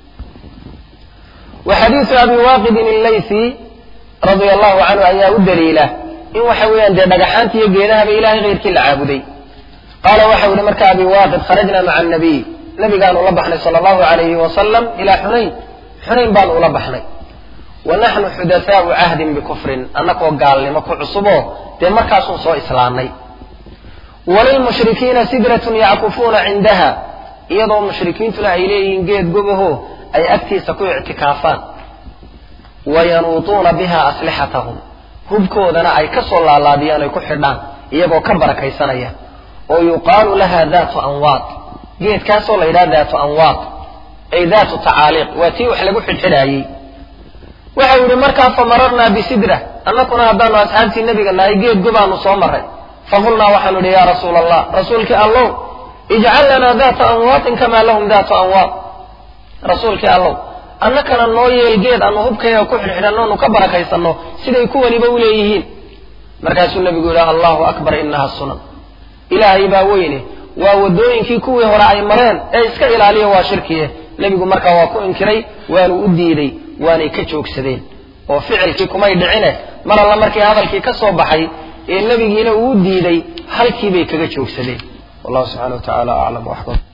wa hadith abi waqid al-laythi radiyallahu anhu ayaa u daliila in waxa weeyaan de dhagaxaantii iyo geedaha ilaahay qeyrkii la caabuday qala waxa uu markaa abi waqid kharajna ma'a an-nabi nabigaan ula baxnay sallallahu alayhi wa sallam ila hunayn hunayn baan ula baxnay wa nahnu hudathaa'u ahdin bi kufrin annako gaalnimo ku cusubo de markaas uu soo islaamay وللمشركين سدرة يعكفون عندها يضع مشركين تلا إليه جيد قبه أي أكتي سكو اعتكافان وينوطون بها أسلحتهم هبكو ذنا أي كسر الله الله ديان يكحرنا يبقى كبر كيسانية ويقال لها ذات أنواط جيد كاسر إلى ذات أنواط أي ذات تعاليق وتيوح لقح الحلايي وحاول مركا فمررنا بسدرة أنا كنا هدانا أسحابتي النبي قال لها جيد قبها نصومر فقلنا وحنوا يا رسول الله رسولك الله اجعل لنا ذات أنواط كما لهم ذات أنواط رسولك الله أنك نوي الجيد أنه هبك يكون حنا نكبر كيسنه سيدا يكون بوليهين مركز النبي يقول الله أكبر إنها السنن إلهي باوينه وودوين كي كوي هراء مرين إسك إلى عليه وشركيه نبي يقول مركز واكو إنكري وانو أديدي واني كتشوك سدين وفعل كي كما يدعينه mar alla markii hadalkii ka soo baxay ee nabigiina uu diiday halkii bay kaga joogsadeen wallahu subhanahu wa ta'ala a'lam wa ahkam